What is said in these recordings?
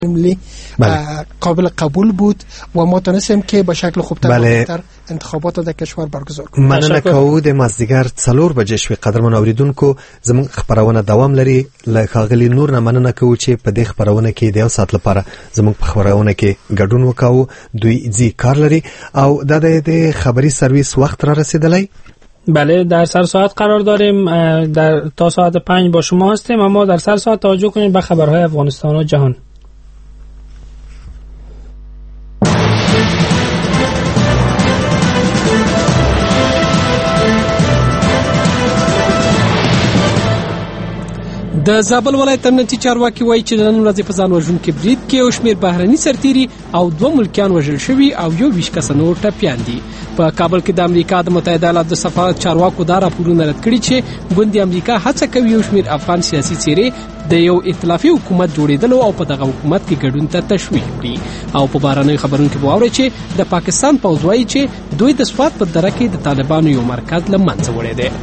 قابل قبول بود و ما تونستیم که به شکل خوبتر و بهتر انتخابات در کشور برگزار کنیم. مننه کوو د مازدیګر 4 بجې شوې. قدرمن اوریدونکو زموږ خبرونه دوام لري. له ښاغلي نور نه مننه کوو چې په دې خبرونه کې د یو ساعت لپاره زموږ په خبرونه کې ګډون وکاو. دوی ځي کار لري او د خبري سرویس وخت را رسیدلی. بله در سر ساعت قرار داریم. تا ساعت 5 با شما هستیم. اما در سر ساعت توجه کنیم به خبرهای افغانستان و جهان. د زابل ولایت امنیتي چارواکي وایي چې نن ورځ په ځان وژونکي برید کې یو شمېر بهرني سرتیري او 2 ملکیان وژل شوي او 21 کسه نور ټپیان دي. په کابل کې د امریکا د متحده ایالاتو د سفارت چارواکو دا راپورونه رد کړي چې ګوند امریکا هڅه کوي یو شمېر افغان سیاسي څېرې د یو ائتلافي حکومت جوړېدلو او په دغه حکومت کې ګډون ته تشویق کړي. او په بهرنیو خبرونو کې واوري چې د پاکستان پوځ وایي چې دوی د سوات په دره کې د طالبانو یو مرکز له منځه وړی دی.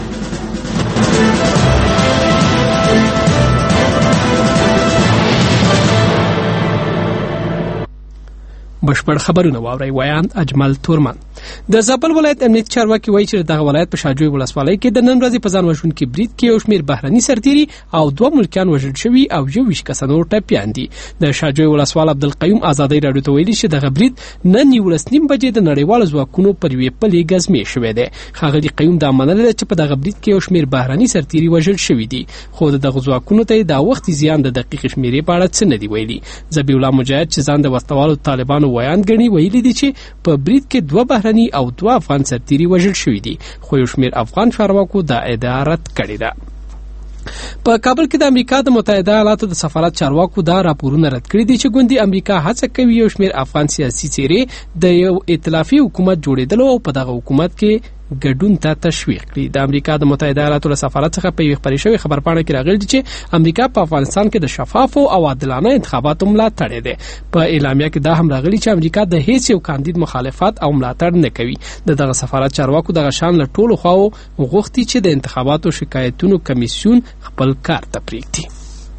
بشپړ خبرونه واوري. ویان اجمل تورمن. د زابل ولایت امنیتي چارواکي وایي چې دغه ولایت په شاجوی ولسوالۍ کې د نن ورځې په ځان وژونکي برید کې یو شمېر بهرني سرتیري او 2 ملکیان وژل شوي او 21 کسه نور ټپیان دي. د شاجوی ولسوال عبدالقیوم آزادۍ راډیو ته ویلي چې دغه برید نن 11:30 بجې د نړیوالو ځواکونو پر یوې پلې ګزمې شوی دی. ښاغلي قیوم دا منله چې په دغه برید کې یو شمېر بهرني سرتیري وژل شوي دي، خو دغه ځواکونو ته د وخت زیان د دقیق شمیرې په اړه څه نه دی ویلي. ذبیح الله مجاهد چې ځان د وسلوالو طالبانو ویان ګڼي ویلي دي چې په برید کې 2 بهرني او 2 افغان سرتیري وژل شوي دي، خو یو شمېر افغان چارواکو دا ادعا رد کړې ده. په کابل کې د امریکا د متحده ایالاتو د سفارت چارواکو دا راپورونه رد کړي دي چې ګوندي امریکا هڅه کوي یو شمېر افغان سیاسي څېرې د یو ائتلافي حکومت جوړېدلو او په دغه حکومت کې ګډون ته تشویق کړي. د امریکا د متحده ایالاتو له سفارت څخه په یوه خبري شوې خبرپاڼه کې راغلي دي چې امریکا په افغانستان کې د شفافو او عادلانه انتخاباتو ملاتړ دی. په اعلامیه کې دا هم راغلي چې امریکا د هیڅ یو کاندید مخالفت او ملاتړ نه کوي. دغه سفارت چارواکو دغه شان له ټولو خواو غوښتي چې د انتخاباتو شکایتونو کمیسیون خپل کار ته پرېږدي.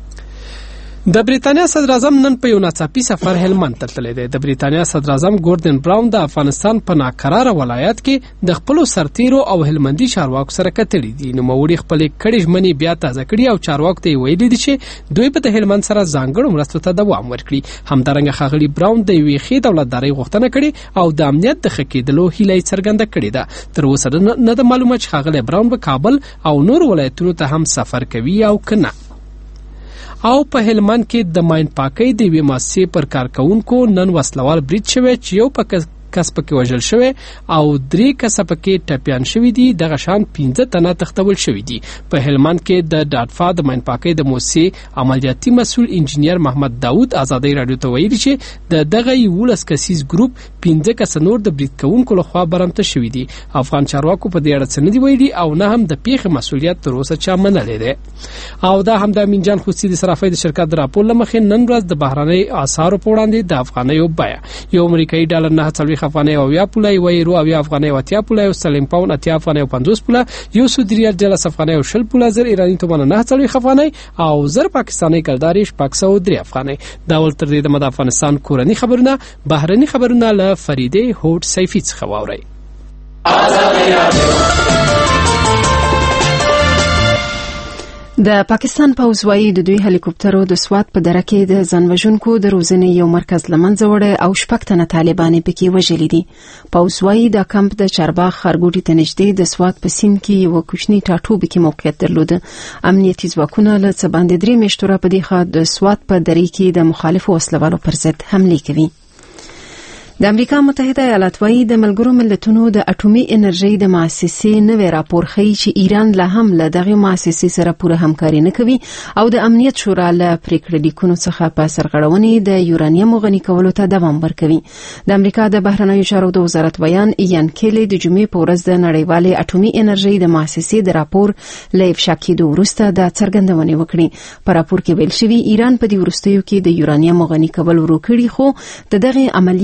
د بریتانیا صدر اعظم نن په یو ناڅاپي سفر هلمند ته تللی دی. د بریتانیا صدر اعظم ګوردن براون د افغانستان په ناقراره ولایت کې د خپلو سرتیرو او هلمندي چارواکو سره کتلي دي. نوموړي خپلې کړې ژمنې بیا تازه کړي او چارواکو ته یې ویلي دي چې دوی به د هلمند سره ځانګړو مرستو ته دوام ورکړي. همدارنګه ښاغلي براون د یوې ښې دولتدارۍ غوښتنه کړې او د امنیت د ښه کېدلو هیله یې څرګنده کړې ده. تر اوسه نه ده معلومه چې ښاغلی براون به کابل او نورو ولایتونو ته هم سفر کوي او که نه. او په هلمند کې د ماین پاکۍ د یوې مؤسسې پر کارکوونکو نن وسلوال برید شوی چې یو کس پکې وژل شوی او 3 کسه پکې ټپیان شوي دي. دغه شان 15 تنه تښتول شوي دي. په هلمند کې د ډاټفا د ماین پاکۍ د مؤسسې عملیاتي مسؤل انجینیر محمد داود آزادۍ راډیو ته ویلي چې دغه 11 کسیز ګروپ 15 کسه نور د برید کوونکو لخوا برمته شوي دي. افغان چارواکو په دې اړه څه نه دي ویلي او نه هم د پیښې مسؤلیت تر اوسه چا منلی دی. او دا هم د امین جان خوستی د صرافۍ د شرکت د راپور له مخې نن ورځ د بهرنۍ اسعارو په وړاندې د افغانیو بیه یو امریکایي ډالر 9 افغانۍ او 80 پوله، یو یورو او 80 افغانۍ او 80 پوله، یو سلیم پاوند 80 افغانۍ او 50 پوله، یو سعودي ریال 10 افغانۍ او 20 پوله، زر ایرانی تومان 9 افغانۍ او زر پاکستاني کلداري 603 افغانۍ. دا ول تر دې د افغانستان کورنی خبرونه بهرني خبرونه له فریده هوټ سیفی څخه واوري. د پاکستان پوځ وايي د دوی هلیکوپټرو د سوات په دره کې د ځانوژونکو د روزنې یو مرکز له منځه وړی او 6 تنه طالبان پکې وژلي دي. پوځ وايي د کمپ د چارباغ خرګوټي ته نږدې د سوات په سیند کې یو کوچنی ټاټوبه کې موقعیت درلود. امنیتي ځواکونه له څه باندې 3 میاشتو را په دې خوا د سوات په دره کې د مخالفو وسلوالو پر ضد حمله کوي. د امریکا متحده ایالات وايي د ملګرو ملتونو د اټومي انرژي د مؤسسې نوې راپور ښیي چې ایران له هم له دغه مؤسسې سره پوره همکاري نه کوي او د امنیت شورا له پریکړې لیکونو څخه په سرغړونې د یورانیم غني کولو ته دوام ورکوي. د امریکا د بهرنیو چارو د وزارت ویان ایان کیلی د جمعې په ورځ د نړیوالې اټومي انرژي د مؤسسې د راپور له افشا کېدو وروسته د څرګندونې وکړې. په راپور کې ویل شوی ایران په دې وروستیو کې د یورانیم غني کول ورو کړی، خو دغه عملیې لپاره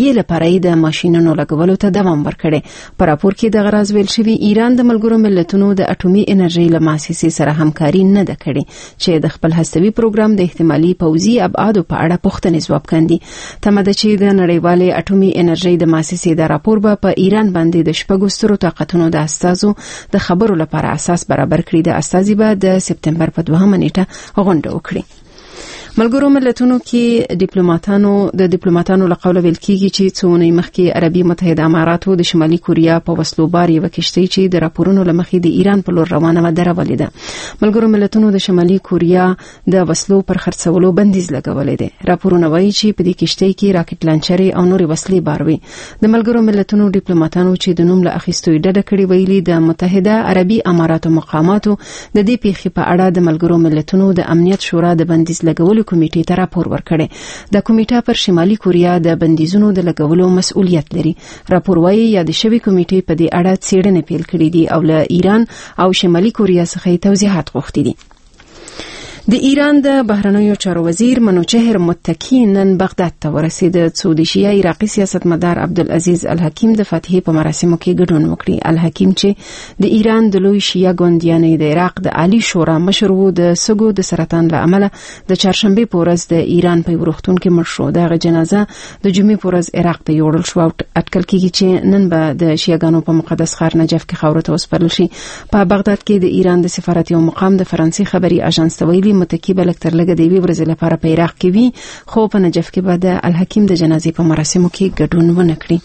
لپاره د ماشينونو لګولو ته دوام ورکړي. په راپور کې د غراز ویل شوی ایران د ملګرو ملتونو د اټومي انرژي له مؤسسې سره همکاري نه ده کړې چې د خپل هستوي پروګرام د احتمالي پوځي ابعادو په اړه پوښتنې ځواب کاندي. تمه ده چې د نړیوالې اټومي انرژي د مؤسسې د راپور په ایران باندې د شپږو سترو طاقتونو د استازو د خبرو لپاره اساس برابر کړي. د استازي به د سپتمبر په 2 نیټه غونډه وکړي. ملګرو ملتونو کې د ډیپلوماټانو له قوله ویل کیږي چې څو اونۍ مخکې عربي متحده اماراتو د شمالي کوریا په وسلوبار یو کشتۍ چې د راپورونو لمخې د ایران په لور روانه و درولې ده. ملګرو ملتونو د شمالي کوریا د وسلو پر خرڅولو بندیز لګولې ده. راپورونه وایي چې په دې کشتۍ کې راکټ لانچرې او نورې وسلې باروي. د ملګرو ملتونو ډیپلوماټانو چې د نوم له اخیستو ډډه کړې ویلي د متحده عربي اماراتو مقاماتو د دې پیښې په اړه د ملګرو ملتونو د امنیت شورا د بندیز لګولو کمیټې ته راپور ورکړي. د کمیټه پر شمالي کوریا د بندیزونو د لګولو مسؤلیت لري. راپور وايي یاد شوی کمیټې په دې اړه څېړنې پیل کړې دي او له ایران او شمالي کوریا څخه توضیحات غوښتي دي. د ایران د بهرنیو چارو وزیر منوچهر متکی نن بغداد ته ورسید. سعودي عراقي سیاستمدار عبدالعزیز الحکیم د فتحې په مراسمو کې ګډون وکړي. الحکیم چې د ایران د لوی شیعه ګوندیانې د عراق د عالی شورا مشر وو د سګو د سرطان له امله د چهارشنبه په ورځ د ایران په وروختون کې مړ شو. دغه جنازه د جمعې په ورځ عراق ته یوړل شو او اټکل کېږي چې نن به د شیعاګانو په مقدس ښار نجف کې خاورو ته وسپارل شي. په بغداد کې د ایران د سفارت یو مقام د فرانسې خبري اژانس ته ویلي متکی به لکتر لګه دی ورځ لپاره په عراق کې وي، خو په نجف کې به د الحکیم د جنازې په مراسمو کې ګډون ونه کړي.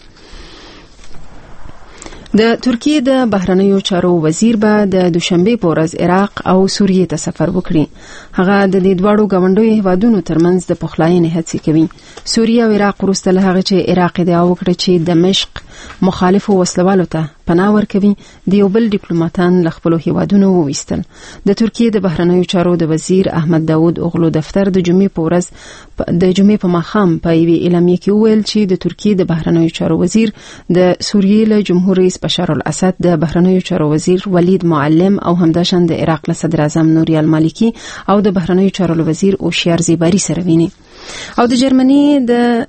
د ترکیه د بهرنیو چارو وزیر به د دوشنبه په ورځ عراق او سوریه ته سفر وکړي. هغه د دې دواړو غونډو هیوادونو ترمنځ د پخلاینې هڅې کوي. سوریه او عراق وروسته له هغه چې عراق ادعا وکړه چې دمشق مخالفو وسلوالو ته پناه ورکوي، د یو بل ډیپلوماټان له خپلو هیوادونو وویستل. د ترکیه د بهرنیو چارو د وزیر احمد داوود اوغلو دفتر د جمعې په ورځ د جمعې په ماښام په یوې اعلامیه کې وویل چې د ترکیه د بهرنیو چارو وزیر د سوریې له جمهور رئیس بشار الاسد، د بهرنیو چارو وزیر ولید معلم او همداشان د عراق له صدر اعظم نوری المالکی او د بهرنیو چارو وزیر اوشیار زیباری سره ویني. او د جرمني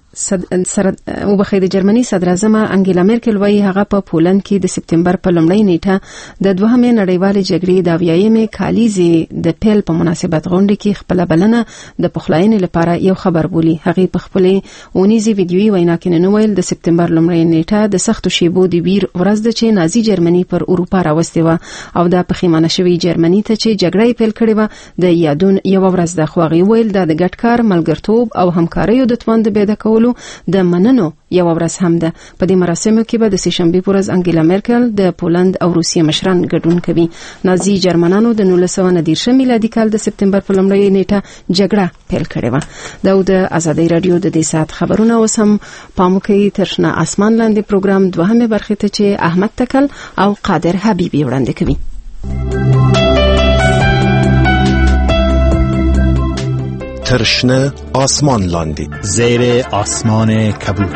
د جرمني صدر اعظم انګیلا مرکل وايي هغه په پولند کې د سپتمبر په لومړۍ نیټه د دوهمې نړیوالې جګړې د 20مې کالیزې د پیل په مناسبت غونډه کې خپل بلنه د پخلاینې لپاره یو خبر بولی. هغه په خپل اونیزي ویډیويي وینا کې نن ویل د سپتمبر لومړۍ نیټه د سختو شیبو د ویر ورځ د چې نازي جرمني پر اروپا راوستي و او د پخیمانه شوی جرمني ته چې جګړه پیل کړې و د یادون یو ورځ د خوغي ویل د ګډ کار ملګرتوب او همکاریو د توند بيد کولو د مننو یو ورځ هم ده. په دې مراسمو کې به د سهشنبه پر ورځ انګیلا مرکل د پولند او روسیې مشران ګډون کوي. نازي جرمنانو د 1919 میلادي کال د سپتمبر په لومړۍ نیټه جګړه پیل کړې و. د ازادي رادیو د دې سات خبرونه اوس هم پاموکي ترشنه اسمان لاندې پروګرام دوهمه برخه ته چې احمد تکل او قادر حبیبي وړاندې کوي. ترشنه آسمان لاندی زیر آسمان کبود.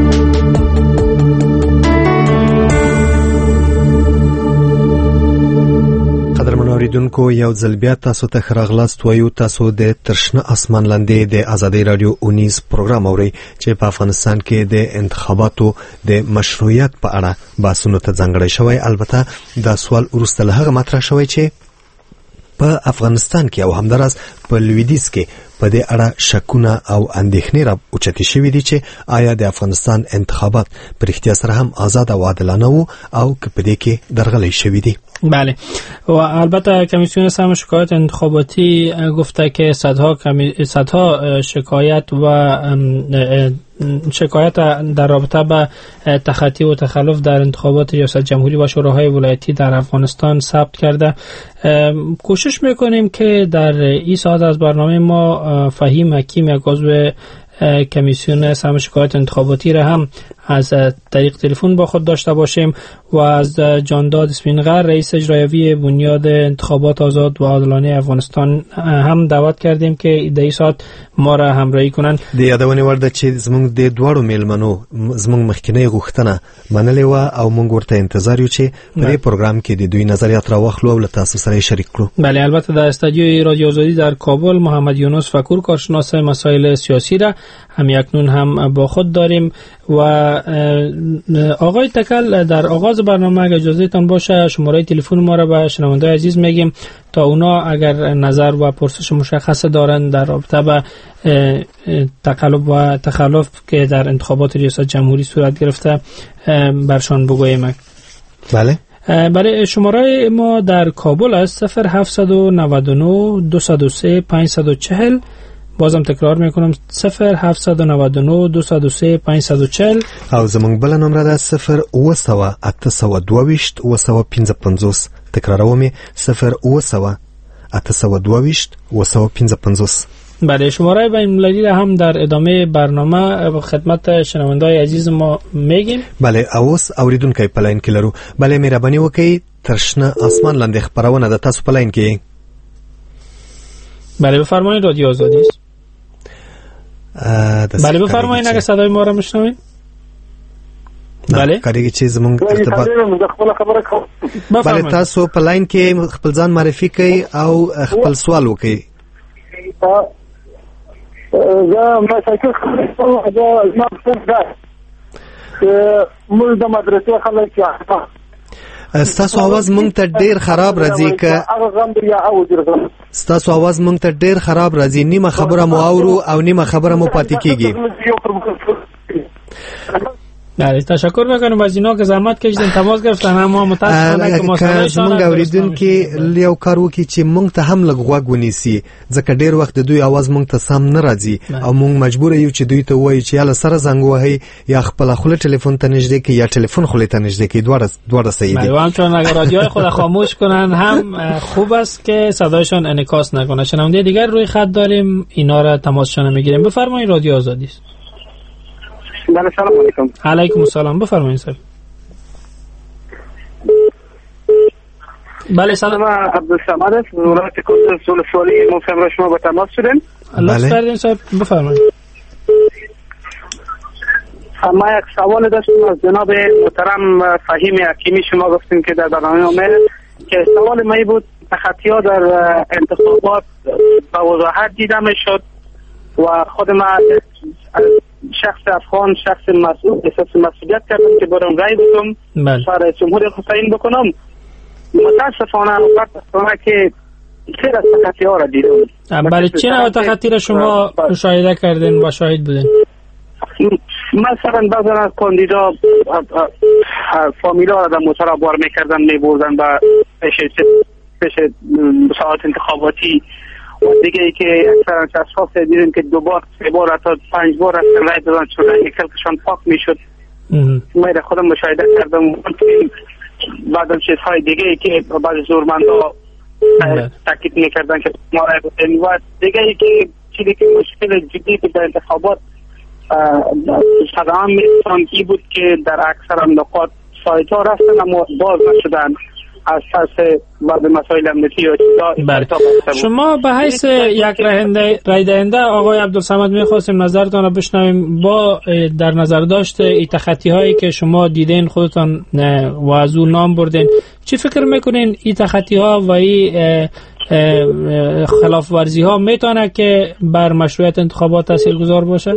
قدرمن اوریدونکو یو ځل بیا تاسو ته خراغلاست وایو. تاسو د ترشنه آسمان لاندې د ازادي رادیو اونیز پروګرام اورئ چې په افغانستان کې د انتخاباتو د مشروعیت په اړه بحثونه ته ځانګړی شوی. البته دا سوال وروسته له هغه مطرح شوی چې په افغانستان کې او همدارس په لویدیځ کې په دې اړه شکونه او اندېښنې را اوچتې شوې دي چې آیا د افغانستان انتخابات پر اختیار سره هم آزاد او عادلانه وو او که په دې کې درغلۍ شوې دي. بله و البته کمیسیون سم شکایت انتخاباتی گفته که صدها شکایت و شکایت در رابطه با تخطی و تخلف در انتخابات ریاست جمهوری و شوراهای ولایتی در افغانستان ثبت کرده. کوشش میکنیم که در این ساعت از برنامه ما فهیم حکیم یک عضو کمیسیون سم شکایت انتخاباتی را هم از طریق تلفن با خود داشته باشیم و از جانداد اسپینغر رئیس اجرایی بنیاد انتخابات آزاد و عادلانه افغانستان هم دعوت کردیم که در این ساعت ما را همراهی کنند. د یادونه ورده چې زموږ د دوړو میلمنو زموږ مخکینی غوښتنه منلې و او موږ ورته انتظار یو چې په پروګرام کې د دوی نظریات را واخلو او له تاسو سره شریک کړو. بله البته در استودیوی رادیو آزادی در کابل محمد یونس فکور کارشناس مسائل سیاسی را همیکنون هم با خود داریم. و آقای تکل، در آغاز برنامه اگر اجازه تان باشه شماره تلفن ما را به شنوندگان عزیز میگیم تا اونا اگر نظر و پرسش مشخص دارن در رابطه با تقلب و تخلف که در انتخابات ریاست جمهوری صورت گرفته برشان بگوییم. بله. برای شماره ما در کابل است 0799 203 540. بازم تکرار میکنم 0799 203 540. او زمونږ بل نمبر ده 0800 822 855. تکراروم 0800 822 855. بله، شماره بین المللی را هم در ادامه برنامه خدمت شنوندای عزیز ما میگیم. بله، اوس اوریدونکو په لاین کې لرو. بله، مهرباني وکړئ ترشنه آسمان لاندې خبرونه د تاسو په لاین کې. بله بفرمایید، رادیو آزادی است. بله بفرمایید اگر صدای ما را میشنوید. بله کاریږي چې زمونږ ارتباط. بله، تاسو په لاین کې خپل ځان معرفي کړئ او خپل سوال وکړئ. زه مساکل خبرم دا زما څه موږ د مدرسې خلک ستاسو आवाज مونږ ته ډیر خراب راځي که ستاسو आवाज مونږ ته ډیر خراب راځي، نیمه خبره مو اورو او نیمه خبره مو پاتې کیږي. بله، تشکر میکنم از اینا که زحمت کشیدن تماس گرفتن، اما متاسفانه که مسئلهشان مونږ اوریدونکو یو کار وکړي چې مونږ ته هم لږ غوږ ونیسي، ځکه ډیر وخت د دوی आवाज مونږ ته سم نه راځي او مونږ مجبور یو چې دوی ته وایي چې یا سره زنګ وهي یا خپل خپل ټلیفون ته نږدې کې یا ټلیفون خپل ته نږدې کې، دوړه صحیح دي. بله، چون اگر رادیوهای خود خاموش کنن هم خوب است که صدایشان انعکاس نکنه. شنونده دیگر روی خط داریم، اینا را تماسشان میگیریم. بفرمایید، رادیو آزادی است. بله، سلام علیکم. علیکم السلام، بفرمایید سر. بله سلام، عبدالصمد است. ولایت کندز ولسوالی مفهم را شما با تماس شدیم. لطف کردین صاحب، بفرمایید. ما یک سوال داشتم از جناب محترم فهیم حکیمی. شما گفتیم که در برنامه اومد که سوال ما بود تخطی‌ها در انتخابات با وضاحت دیده میشد و خود ما شخص افغان، شخص مسئول، احساس مسئولیت کردم که برم رای بدم برای جمهوری حسین بکنم. متاسفانه وقت که خیلی از تخطی‌ها را دیدم. برای چه نوع تخطی را شما مشاهده کردین و شاهد بودین؟ مثلا بعضا از کاندیدا فامیلا را در موتر بار میکردن میبردن و پیش مساعدت انتخاباتی و دیگه ای که اکثر اشخاص دیدیم که 2 بار 3 بار حتی 5 بار رای دادن چون رای کلکشان پاک میشد. من خودم مشاهده کردم. بعدم چیزهای دیگه ای که بعضی زورمندا تاکید میکردن که ما رای بدین و دیگه ای که چیزی که مشکل جدی در انتخابات صدام میتونم بود که در اکثر نقاط سایت ها رفتن اما باز نشدن از ترس بعض مسائل امنیتی و شما به حیث یک رای دهنده آقای عبدالصمد میخواستیم نظرتان را بشنویم. با در نظر داشت این تخطی هایی که شما دیدین خودتان و از اون نام بردین، چی فکر میکنین این تخطی ها و این خلاف ورزی ها میتونه که بر مشروعیت انتخابات تاثیرگذار باشه؟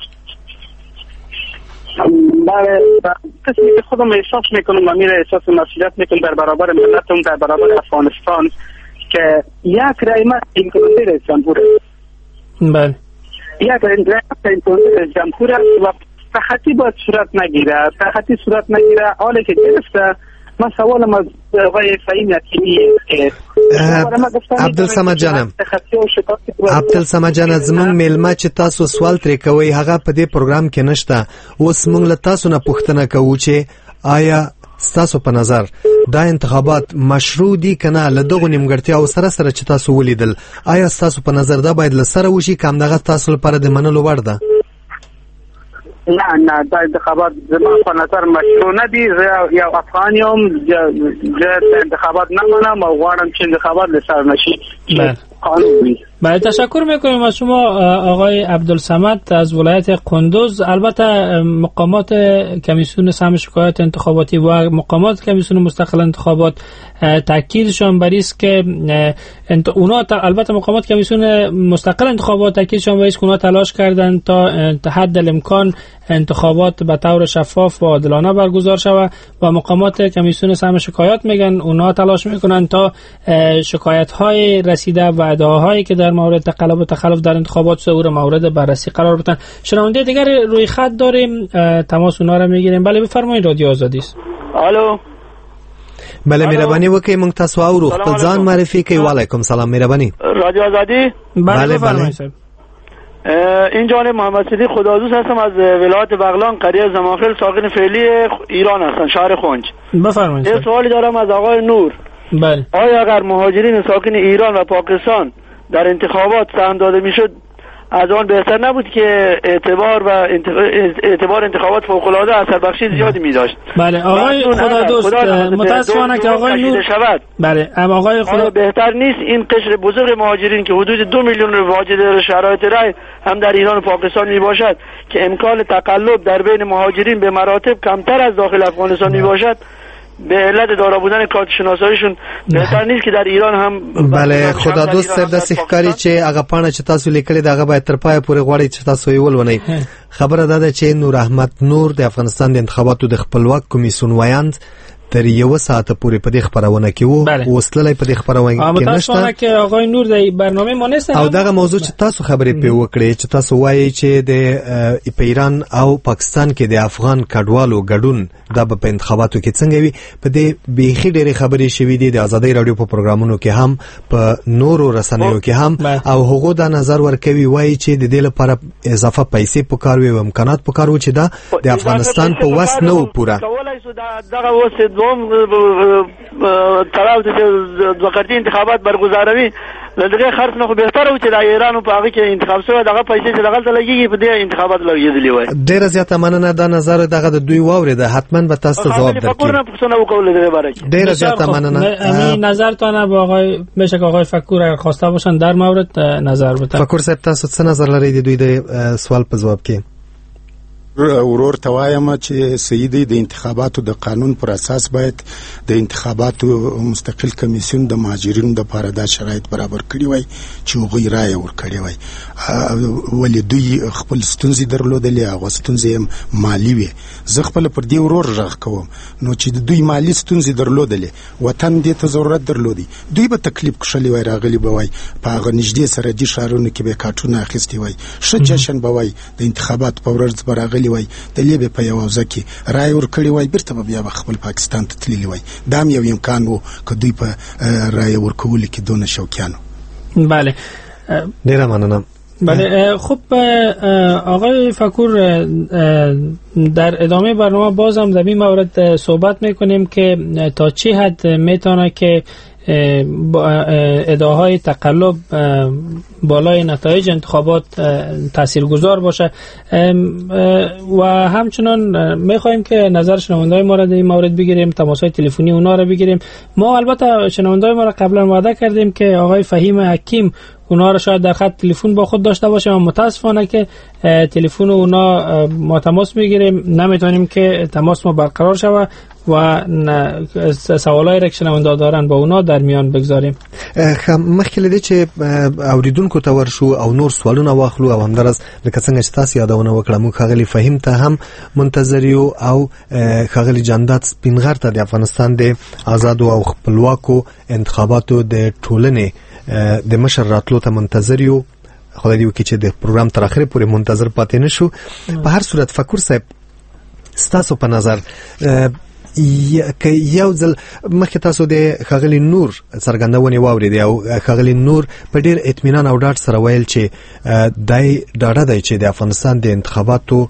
بله، قسمی که خودم احساس میکنم و میره احساس مسئولیت میکنم در برابر ملتم، در برابر افغانستان که یک رئیس جمهور بله یک رئیس جمهور و تخطی باید صورت نگیره. تخطی صورت نگیره حالی که گرفته. من سوالم از آقای فهیم حکیمی که عبدالصمد جانم، عبدالصمد جان، زمونږ میلمه چې تاسو سوال ترې کوئ هغه په دې پروګرام کې نشته. اوس مونږ له تاسو نه پوښتنه کوو چې آیا ستاسو په نظر دا انتخابات مشروع دي کنه؟ له دغو نیمګړتیاو سره سره چې تاسو ولیدل، آیا ستاسو په نظر دا باید له سره وشي که همدغه تاسو لپاره د منلو وړ ده؟ نه، دا انتخابات زما په نظر مشروع نه دي. زه یو افغان یم، زه انتخابات نه منم او غواړم چې انتخابات له سره نشي، قانون وي. بله تشکر میکنیم از شما آقای عبدالصمد از ولایت قندوز. البته مقامات کمیسیون سهم شکایات انتخاباتی و مقامات کمیسیون مستقل انتخابات تاکیدشان بر است که اونا البته مقامات کمیسیون مستقل انتخابات تاکیدشان بر است که اونا تلاش کردن تا حد الامکان انتخابات به طور شفاف و عادلانه برگزار شود و مقامات کمیسیون سهم شکایات میگن اونا تلاش میکنن تا شکایت های رسیده و ادعاهایی که در مورد تقلب و تخلف در انتخابات شده او را مورد بررسی قرار بدن. شنونده دیگر روی خط داریم، تماس اونا را میگیریم. بله بفرمایید، رادیو آزادی است. الو. بله مهرباني وکړئ موږ تاسو اورو، خپل ځان معرفي کړئ. وعلیکم سلام. مهرباني. رادیو آزادی. بله بفرمایید. این جانب محمد صدیق خدادوست هستم از ولایت بغلان قریه زماخیل، ساکن فعلی ایران هستم، شهر خنج. بفرمایید. یه سوالی دارم از آقای نور. بله. آیا اگر مهاجرین ساکن ایران و پاکستان در انتخابات سهم داده میشد از آن بهتر نبود که اعتبار انتخابات فوق العاده اثر بخشی زیادی می داشت؟ بله آقای خدادوست، متاسفانه که آقای نور شود. بله اما آقای خدا بهتر نیست این قشر بزرگ مهاجرین که حدود 2 میلیون مهاجر در شرایط رای هم در ایران و پاکستان می باشد که امکان تقلب در بین مهاجرین به مراتب کمتر از داخل افغانستان می باشد، به علت دارا بودن کارت شناساییشون بهتر نیست که در ایران هم؟ بله خدادوست صاحب د سحکاری چې هغه پانه چې تاسو لیکلې دا هغه باید تر پای پورې غواړي چې تاسو یې ولونئ. خبره ده چې نور احمد نور د افغانستان د انتخاباتو د خپلواک کمیسیون وایاند تر یو ساعت پورې په دې خبرونه کې وو وسللې په دې خبرونه کې نشته چې آقای نور د برنامه ما نشته. او دغه موضوع چې تاسو خبرې په وکړې چې تاسو وایي چې د ایران او پاکستان کې د افغان کډوالو ګډون د په انتخاباتو کې څنګه وي، په دې بیخي ډېرې خبرې شوې دي د آزادۍ رادیو په پروګرامونو کې هم په نورو رسنیو کې هم او هغه د نظر ورکوي وایي چې د دې لپاره اضافه پیسې پکاروي او امکانات پکاروي چې دا د افغانستان په وس نه و پوره. دغه وسه دوم طرف د وقتی انتخابات برگزاروي لږه خرڅ نه خو بهتره و چې د ایران په هغه کې انتخاب شوی دغه پیسې چې دغه لګيږي په دې انتخابات لګېدلې وای. ډېر زیاته مننه دا نظر دغه د دوی واوري ده حتما به تاسو جواب درکړي. ډېر زیاته مننه. همین نظرتان با آقای بشک آقای فکور اگر خواسته باشن در مورد نظر بدن. فکور صاحب تاسو څه نظر لرئ د دوی د سوال په جواب کې؟ ورور توایم چې سیدی د انتخاباتو د قانون پر اساس باید د انتخاباتو مستقل کمیسیون د مهاجرینو د لپاره د شرایط برابر کړی وای چې هغه رائے ورکړي وای. ولې دوی خپل ستونزې درلودلې هغه ستونزې مالی وي. زه خپل پر دې ورور راغ کوم نو چې دوی مالی ستونزې درلودلې وطن دې ته ضرورت درلودي دوی به تکلیف کښلي وای راغلي به وای په هغه نږدې سره دي شهرونو کې به کارتونه اخیستي وای ښه جشن به وای د انتخابات په ورځ به راغلي وای د لیبې په یو ځای کې رای ورکړی وای بیرته به بیا خپل پاکستان ته تللی وای. دا هم یو امکان وو که دوی په رای ورکولو کې دونه شوقیانو. بله ډیره مننه. بله خب آقای فکور در ادامه برنامه باز هم در این مورد صحبت میکنیم که تا چی حد میتونه که ادعاهای تقلب بالای نتایج انتخابات تاثیرگذار باشه و همچنان میخوایم که نظر شنونده‌های ما را در این مورد بگیریم، تماس‌های تلفنی اونا را بگیریم. ما البته شنونده‌های ما را قبلا وعده کردیم که آقای فهیم حکیم اونا را شاید در خط تلفن با خود داشته باشه، اما متاسفانه که تلفن اونا ما تماس میگیریم نمیتونیم که تماس ما برقرار شود و سوالای را که شنونده دارن با اونا در میان بگذاریم. مخکې لدی چې اوریدونکو ته ورشو او نور سوالونه واخلو او همدارس لکه څنګه چې تاسو یادونه وکړه موږ خغلی فهیم ته هم منتظر یو او خغلی جاندات سپینغر ته د افغانستان د آزاد او خپلواکو انتخاباتو د ټولنې د مشر راتلو ته منتظر یو. خدای دې وکړي چې د پروګرام تر اخره پورې منتظر پاتې نشو. په هر صورت فکر صاحب ستاسو په نظر که یو ځل مخکې تاسو د خغلی نور څرګندونې واورېدې او خغلی نور په ډېر اطمینان او ډاډ سره ویل چې دای ډاډه دی چې د افغانستان د انتخاباتو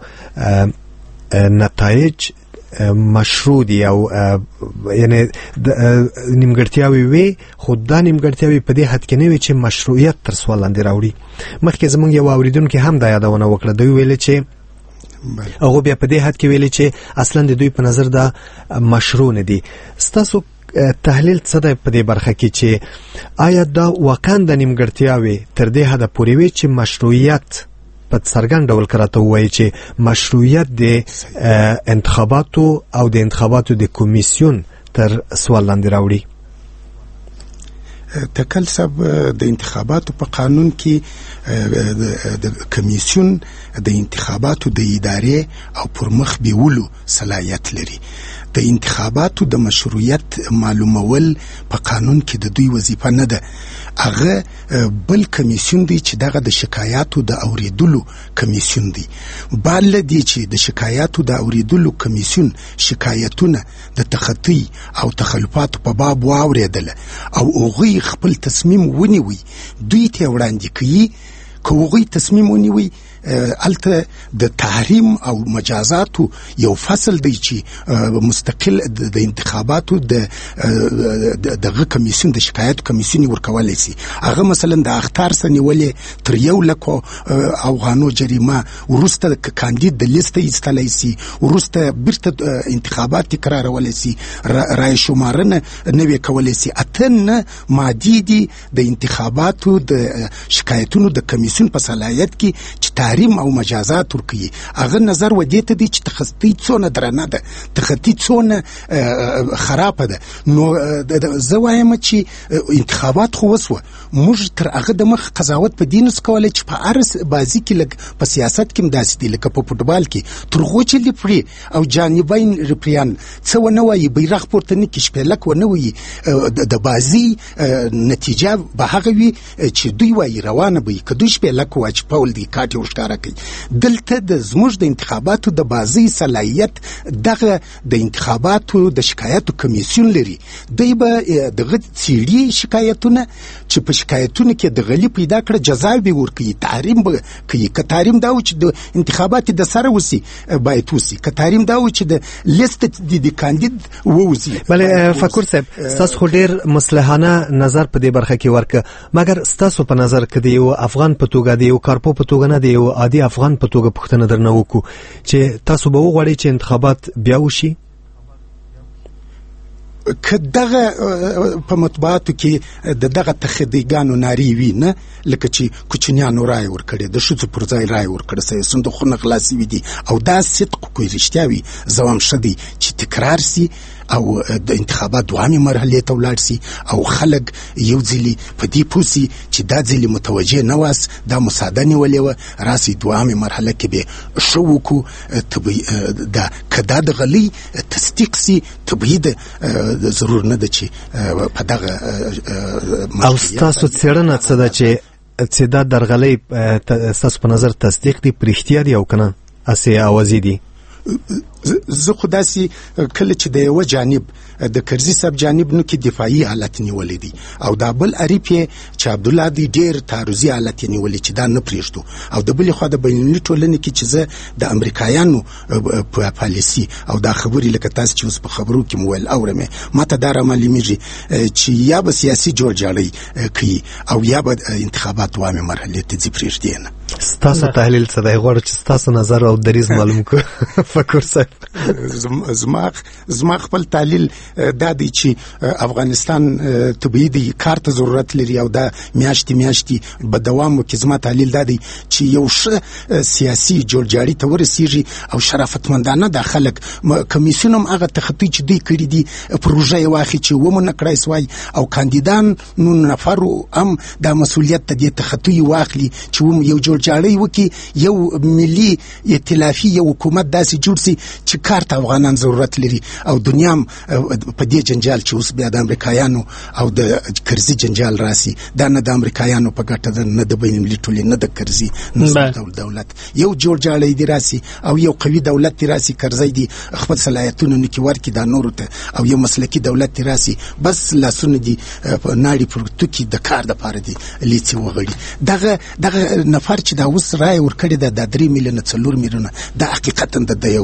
نتایج مشروع دي او یعنی نیمګړتیاوي وي خو دا نیمګړتیاوي په دې حد کې نه وي چې مشروعیت تر سوال لاندې راوړي. مخکې زمونږ یو اوریدونکو هم دا یادونه وکړه، دوی ویل چې هغه بیا په دې حد کې ویل چې اصلا د دوی په نظر دا مشروع نه دي. ستاسو تحلیل څه دی په دې برخه کې چې آیا دا واقعا د نیمګړتیاوې تر دې حده پورې وي چې مشروعیت په څرګند ډول کراته وایي چې مشروعیت د انتخاباتو او د انتخاباتو د کمیسیون تر سوال لاندې راوړي؟ تکل صاحب د انتخاباتو په قانون کې د کمیسیون د انتخاباتو د ادارې او پرمخ بیولو صلاحیت لري. د انتخاباتو د مشروعیت معلومول په قانون کې د دوی وظیفه نه ده. هغه بل کمیسیون دی چې دغه د شکایاتو د اوریدلو کمیسیون دی. بل دی چې د شکایاتو د اوریدلو کمیسیون شکایتونه د تخطی او تخلفاتو په باب واوریدل او هغه خپل تصمیم ونیوي، دوی ته وړاندې کوي. که هغه تصمیم ونیوي الته د تحریم او مجازاتو یو فصل دی چې مستقل د انتخاباتو دغه کمیسیون د شکایت کمیسیون ورکولای شي. هغه مثلا د اختار سنیولې تر 1 لک افغانو جریمه ورسته کاندید د لیست ایستلای شي، ورسته بیرته انتخابات تکرارولای شي، رای شمارنه نوې کولای شي. اتنه مادي دي د انتخاباتو د شکایتونو د کمیسیون په صلاحیت کې چې تحریم او مجازات ورکوي. هغه نظر ودې ته دی چې تخطی څونه درنه ده، تخطی څونه خرابه ده. نو زه وایم چې انتخابات خو وسوه، موږ تر هغه د مخ قضاوت په دین څه کولای چې په ارس بازی کې لګ په سیاست کې مداسې دي لکه په فوټبال کې ترغو چې لپری او جانبین رپریان څه ونه وایي، بیرغ پورته نه کې شپېلک ونه وایي، د بازی نتیجه به هغه وي چې دوی وایي روانه به که دوی شپېلک واچ پاول دی کاټي ورښکاره کوي. دلته د زموږ د انتخاباتو د بازی صلاحیت دغه د انتخاباتو د شکایتو کمیسیون لري. دوی به دغه څیړي شکایتونه چې په شکایتونو کې د غلی پیدا کړه جزا به ورکوي، تحریم به کوي. که تحریم دا و چې د انتخابات د سره وسی باید وسی، که تحریم دا و چې د لیست د کاندید ووزي. بله فکر صاحب ستاسو خو ډېر مصلحانه نظر په دې برخه کې ورکه، مګر ستاسو په نظر کې د یو افغان په توګه د یو کارپو په توګه نه د یو عادي افغان په توګه پوښتنه درنه وکړو چې تاسو به وغواړئ چې انتخابات بیا وشي؟ که دغه په مطبوعاتو کې دغه تخدیګانو ناری وي نه، لکه چې کوچنیانو رای ورکړي، د ښځو پر ځای رای ورکړي، صندوقونه خلاصي وي دي او دا صدق کوي رښتیا وي، زوام شدي چې تکرار سي او د انتخابات دوامي مرحله ته ولاړ سي او خلک یو ځلی په دې پوسي چې دا ځلی متوجه نه واس، دا مساعده نیولې و راسي دوامي مرحله کې به شو کو طبي دا کدا د غلي تصدیق سي طبي د ضرور نه ده چې په دغه او تاسو څېړنه څه ده چې دا درغلي تاسو په نظر تصدیق دي پرختیا دي او کنه اسې اوازې دي؟ زه خو داسې کله چې د یو جانب د کرزي صاحب جانب نو کې دفاعي حالت نیولې دي او دا بل اریپ چې عبد الله دی ډېر تعرضي حالت نیولې چې دا نه پریږدو، او د بل خو د بینالمللي ټولنې کې چې زه د امریکایانو په پالیسي او دا خبرې لکه تاسو چې اوس په خبرو کې مویل اورم ماته دا معلومیږي چې یا به سیاسي جوړجاړی کوي او یا به انتخابات وامه مرحله ته ځي پریږدي نه. ستاسو تحلیل څه دی؟ غواړم چې ستاسو نظر او دریز معلوم کو. فکر صاحب زما خپل تحلیل دا دی چې افغانستان طبيعي دی کار ته ضرورت لري او دا میاشتي به دوام وکړي. زما تحلیل دا دی چې یو ښه سیاسي جوړجاړی ته ورسیږي او شرافتمندانه د خلک کمیسیون هم هغه تخطی چې دوی کړی دي پروژه یې واخلي چې ومنه کړای سوای او کاندیدان نو نفرو هم دا مسؤلیت ته دي تخطی واخلي چې یو جوړجاړی وکړي، یو ملي ائتلافي یو حکومت داسې جوړ سي چې کار ته افغانان ضرورت لري او دنیا په دې جنجال چې اوس بیا د امریکایانو او د کرزي جنجال راسي، دا نه د امریکایانو په ګټه ده نه د بینالمللي ټولنې نه د کرزي نه دولت. یو جوړجاړی دی راسي او یو قوي دولت دی راسي، کرزي دی خپل صلاحیتونه نکي ورکي دا نور ته او یو مسلکي دولت دی راسي، بس لاسونه دي ناړي پر توکي د کار د پاره دي لیڅي وغړي. دغه نفر چې دا اوس رائے ورکړي د 3 میلیونه 4 میلیونه د حقیقتا د یو دولت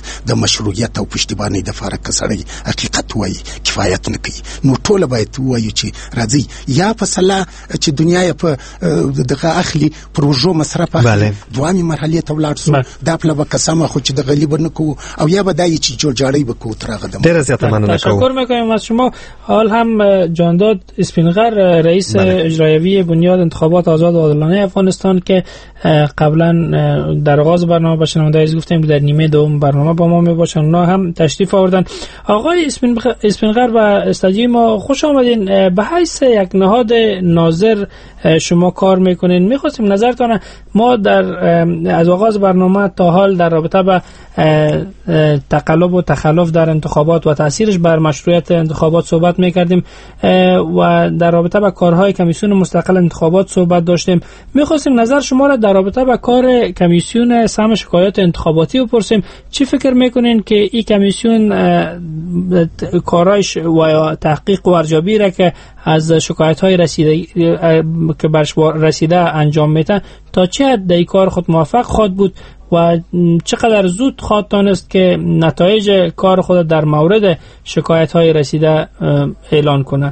د مشروعیت او پشتیبانی د لپاره کسړی حقیقت وایي کفایت نه کوي. نو ټول باید وایو چې راځي یا په سلا چې دنیا یې په دغه اخلي پروژو مصرف اخلي دوامي مرحله ته ولاړ سو دا په لبه قسمه خو چې د غلیب نه کو او یا بدای چې جوړجاړی بکو ترغه د ډیر زیات مننه کوم. تشکر میکنیم از شما. حال هم جانداد اسپینغر رئیس اجرایی بنیاد انتخابات آزاد و عادلانه افغانستان که قبلا در آغاز برنامه با شنوندگان گفتیم که در نیمه دوم برنامه با ما میباشن اونا هم تشریف آوردن. آقای اسپینغر به استادیوم ما خوش آمدین. به حیث یک نهاد ناظر شما کار میکنین، میخواستیم نظرتان. ما از آغاز برنامه تا حال در رابطه با تقلب و تخلف در انتخابات و تاثیرش بر مشروعیت انتخابات صحبت میکردیم و در رابطه با کارهای کمیسیون مستقل انتخابات صحبت داشتیم. میخواستیم نظر شما را در رابطه با کار کمیسیون سهم شکایات انتخاباتی بپرسیم. چی فکر میکنین که این کمیسیون کارایش و تحقیق و ارزیابی را که از شکایت های که برش رسیده انجام میده تا چه حد در کار خود موفق خواهد بود و چقدر زود خواهد تانست که نتایج کار خود در مورد شکایت های رسیده اعلان کنه؟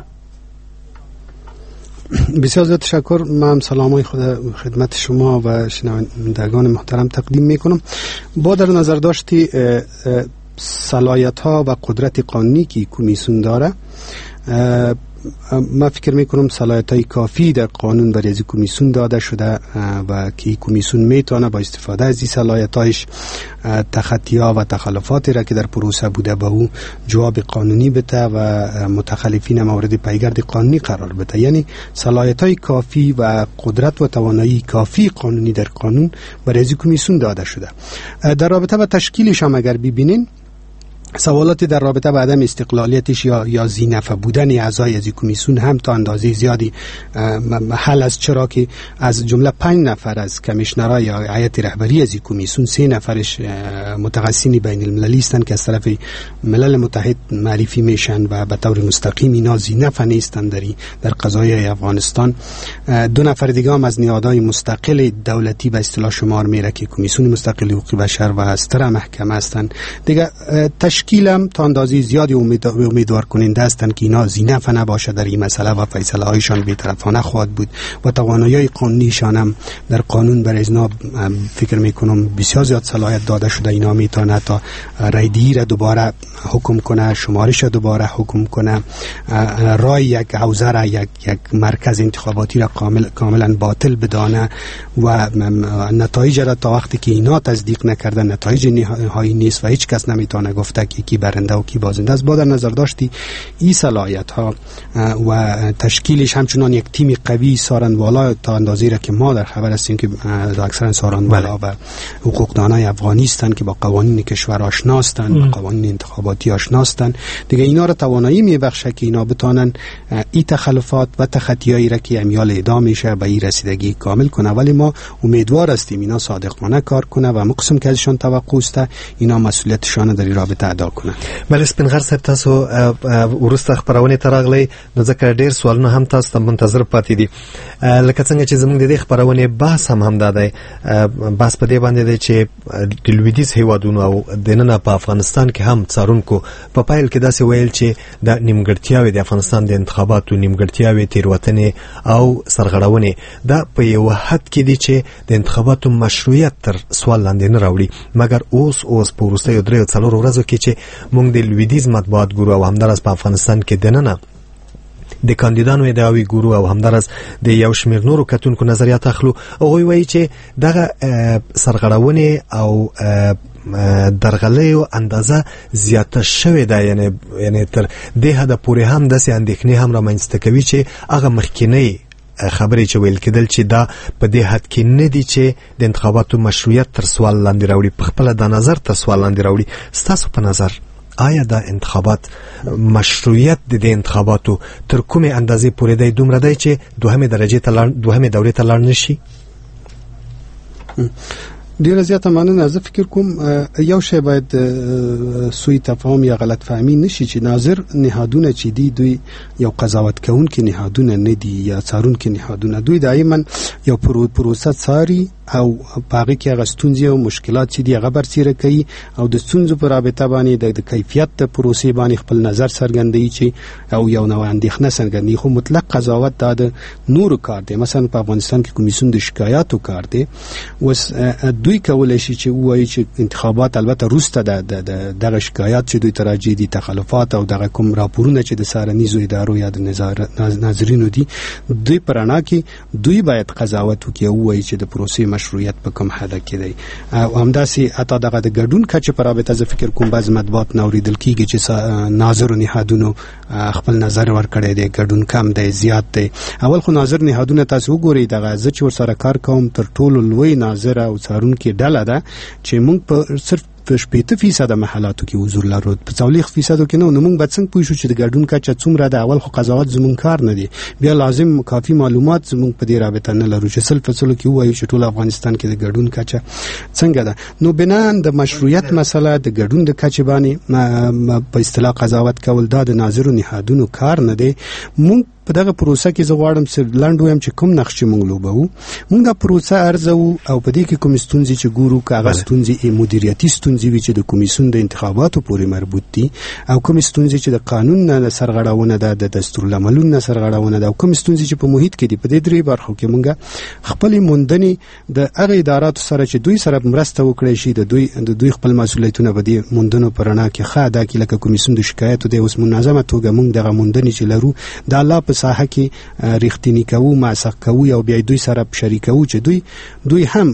بسیار زیاد تشکر. من سلامای خود خدمت شما و شنوندگان محترم تقدیم میکنم. با در نظر داشتی صلاحیت ها و قدرت قانونی که کمیسیون داره، من فکر میکنم صلاحیت‌های کافی در قانون برای از کمیسیون داده شده و که کمیسیون میتونه با استفاده از این صلاحیت‌هایش تخطی‌ها و تخلفاتی را که در پروسه بوده به او جواب قانونی بده و متخلفین مورد پیگرد قانونی قرار بده. یعنی صلاحیت‌های کافی و قدرت و توانایی کافی قانونی در قانون برای از کمیسیون داده شده. در رابطه با تشکیلش هم اگر ببینین سوالاتی در رابطه با عدم استقلالیتش یا ذی‌نفع بودن اعضای از کمیسیون هم تا اندازه زیادی محل است، چرا که از جمله 5 نفر از کمیشنرها یا هیئت رهبری از کمیسیون 3 نفرش متقاعدین بین المللی هستند که از طرف ملل متحد معرفی میشن و به طور مستقیم اینا ذی‌نفع نیستند در قضایای افغانستان. 2 نفر دیگه هم از نهادهای مستقل دولتی به اصطلاح شمار میره که کمیسیون مستقل حقوق بشر و استرا محکمه هستند. دیگه تشکیلم تا اندازه زیادی امیدوار کننده هستند که اینا ذی‌نفع نباشه در این مسئله و فیصله هایشان بی‌طرفانه خواهد بود و توانایی قانونیشان هم در قانون برای اینا فکر میکنم بسیار زیاد صلاحیت داده شده. اینا میتونه تا رایدی را دوباره حکم کنه، شمارش را دوباره حکم کنه، رای یک حوزه را یک مرکز انتخاباتی را کاملا باطل بدانه و نتایج را تا وقتی که اینا تصدیق نکردن نتایج نهایی نیست و هیچ کس نمیتونه گفته که کی برنده و کی بازنده است. با در نظر داشتی این صلاحیت ها و تشکیلش همچنان یک تیم قوی سارنوالا تا اندازه‌ای را که ما در خبر هستیم که اکثرا سارنوالا و حقوقدانای افغانی هستند که با قوانین کشور آشنا هستند، با قوانین انتخاباتی آشنا هستند. دیگه اینا را توانایی میبخشه که اینا بتونن این تخلفات و تخطیایی را که امیال اعدام میشه به این رسیدگی کامل کنه. ولی ما امیدوار هستیم اینا صادقانه کار کنه و مقسم که ازشان توقع است اینا مسئولیتشان در رابطه ادا کنه. بل سپینغر صاحب تاسو ورسته خبرونه ترغلي نو ځکه ډیر سوالونه هم تاسو ته منتظر پاتې دي. لکه څنګه چې زموږ د دې خبرونه بحث هم ده بحث په دې باندې دی چې د لویدیز هیوادونو او د نن په افغانستان کې هم څارونکو په پایل کې داسې ویل چې د نیمګړتیاوې د افغانستان د انتخاباتو نیمګړتیاوې تیروتنې او سرغړونې دا په یو حد کې دي چې د انتخاباتو مشروعیت تر سوال لاندې نه راوړي. مګر اوس په وروستیو 3-4 ورځو کې چې موږ د لویدیز مطبوعات ګورو او همدارس په افغانستان کې دننه د کاندیدانو ادعاوی ګورو او همدارس د یو شمیر نورو کتونکو نظریات اخلو. هغوی وایي چې دغه سرغړونې او درغلیو اندازه زیاته شوې ده، یعنی تر دې حده پورې هم داسې اندېښنې هم رامنځته کوي چې هغه مخکینی خبرې چې ویل کېدل چې دا په دې حد کې نه دي چې د انتخاباتو مشروعیت تر سوال لاندې راوړي، په خپله دا نظر تر سوال لاندې راوړي. ستاسو په نظر آیا دا انتخابات مشروعیت د انتخاباتو تر کومې اندازې پورې دی دومره دی چې دوهمې دورې ته لاړ نشي؟ ډیره زیاته مننه. زه فکر کوم یو شی باید سوء تفاهم یا غلط فهمی نشي چې ناظر نهادونه چې دی دوی یو قضاوت کوونکي نهادونه نه دي یا څارونکي نهادونه. دوی دایما یو پروسه څاري او باغی کې هغه ستونزې او مشکلات چې دی هغه برسېره کوي او د ستونزو په رابطه باندې د کیفیت د پروسې باندې خپل نظر څرګندوي چې او یو نوع اندېښنه څرګندوي. خو مطلق قضاوت دا د نورو کار دی. مثلا په افغانستان کې کمیسیون د شکایاتو کار دی. اوس دوی کولای شي چې وایي چې انتخابات البته وروسته دغه شکایات چې دوی تراجع دي تخلفات او دغه کوم راپورونه چې د سارنیزو ادارو یا د ناظرینو دي دوی پرانا کې دوی باید قضاوت وکړي او وایي چې د پروسې مشروعیت په کوم حد کې دی. او همداسې اته دغه د ګډون کچه په رابطه زه فکر کوم بعض مطبوعات نوریدل کیږي چې ناظر او نهادونو خپل نظر ورکړی دی ګډون کم دی زیات دی. اول خو ناظر نهادونه تاسو وګورئ دغه زه چې ورسره کار کوم تر ټولو لوی ناظر او څارونکي ډله ده چې موږ په صرف په 80% محلاتو کې حضور لرو، په 40% کې نه. موږ به څنګه پوه شو چې د ګډون کچه څومره ده؟ اول خو قضاوت زموږ کار نه دی، بیا لازم کافي معلومات زموږ په دې رابطه نه لرو چې سل فصلو کې وایو چې ټول افغانستان کې د ګډون کچه څنګه ده. نو بنان د مشروعیت مسله د ګډون د کچې باندې په اصطلاح قضاوت کول دا د ناظر او نهادونو کار نه دی. موږ په دغه پروسه کې زه غواړم چې لاندې وایم چې کوم نقش موږ لوبو. موږ د پروسه ارزو او په دې کې کوم ستونزې چې ګورو کاغه ستونزې مدیریتي ستونزې وي چې د کمیسیون د انتخاباتو پورې مربوط دي، او کوم ستونزې چې د قانون نه سرغړونه ده، د دستورالعملونو نه سرغړونه ده، او کوم ستونزې چې په محیط کې دي. په دې درې برخو کې موږ خپل موندنې د هغه اداراتو سره چې دوی سره مرسته وکړي شي د دوی خپل مسؤلیتونه به دي موندنو پرانا کې ښه ادا کړي. لکه کمیسیون د شکایاتو د اوس منظمه توګه موږ دغه موندنې چې لرو د الله په ساحه کې رښتینی کوو، موثق کوو او بیا دوی سره شریکو چې دوی هم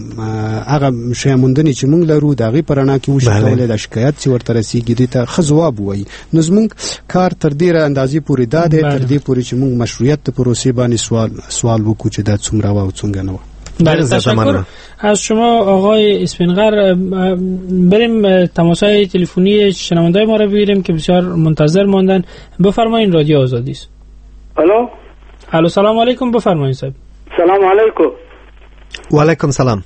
هغه شی موندنې چې موږ لرو د هغې پرانا کې وشي د شکایت چې ورته رسیږي دوی ته ښه ځواب ووایي. نو زموږ کار تر ډېره اندازې پورې دا دی، تر دې پورې چې موږ مشروعیت د پروسې باندې سوال وکړو چې دا څومره و او څنګه نه و. بله، تشکر از شما آقای اسپینغر. بریم تماس‌های تلفنی شنونده‌های ما رو بگیریم که بسیار منتظر ماندن. بفرمایید، رادیو آزادی است. الو سلام علیکم، بفرمایید صاحب. سلام علیکم. و علیکم سلام.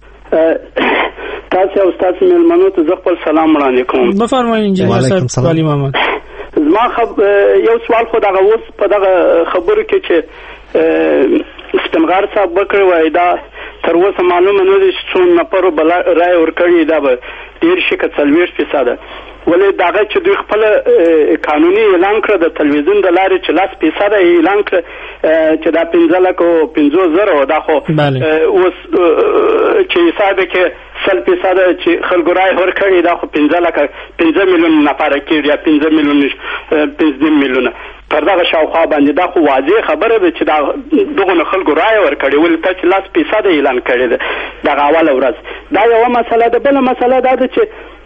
تاسو او تاسو ملمنو ته خپل سلام وړاندې کوم. بفرمایید انجینر صاحب ولی محمد. زما یو سوال خو دغه اوس په دغه خبرو کې چې اسپینغر صاحب وکړی وای دا تر اوسه معلومه نه دي چې څومره نفرو رای ورکړي، دا به ډېر شي که 40%. ولې دغه چې دوی خپل قانوني اعلان کړ د تلویزیون د لارې چې 10% اعلان کړ چې دا 15,50,000 دا خو اوس چې حساب کې 100% چې خلکو رای ورکړي دا خو 15 میلیون نفر کېږي یا 15 میلیونه پر دغه شاوخوا باندې. دا خو واضح خبره ده چې دا دغه خلکو رای ورکړي، ولې ته چې 10% اعلان کړی ده دغه اوله ورځ. دا یو مسله ده. بل مسله دا ده چې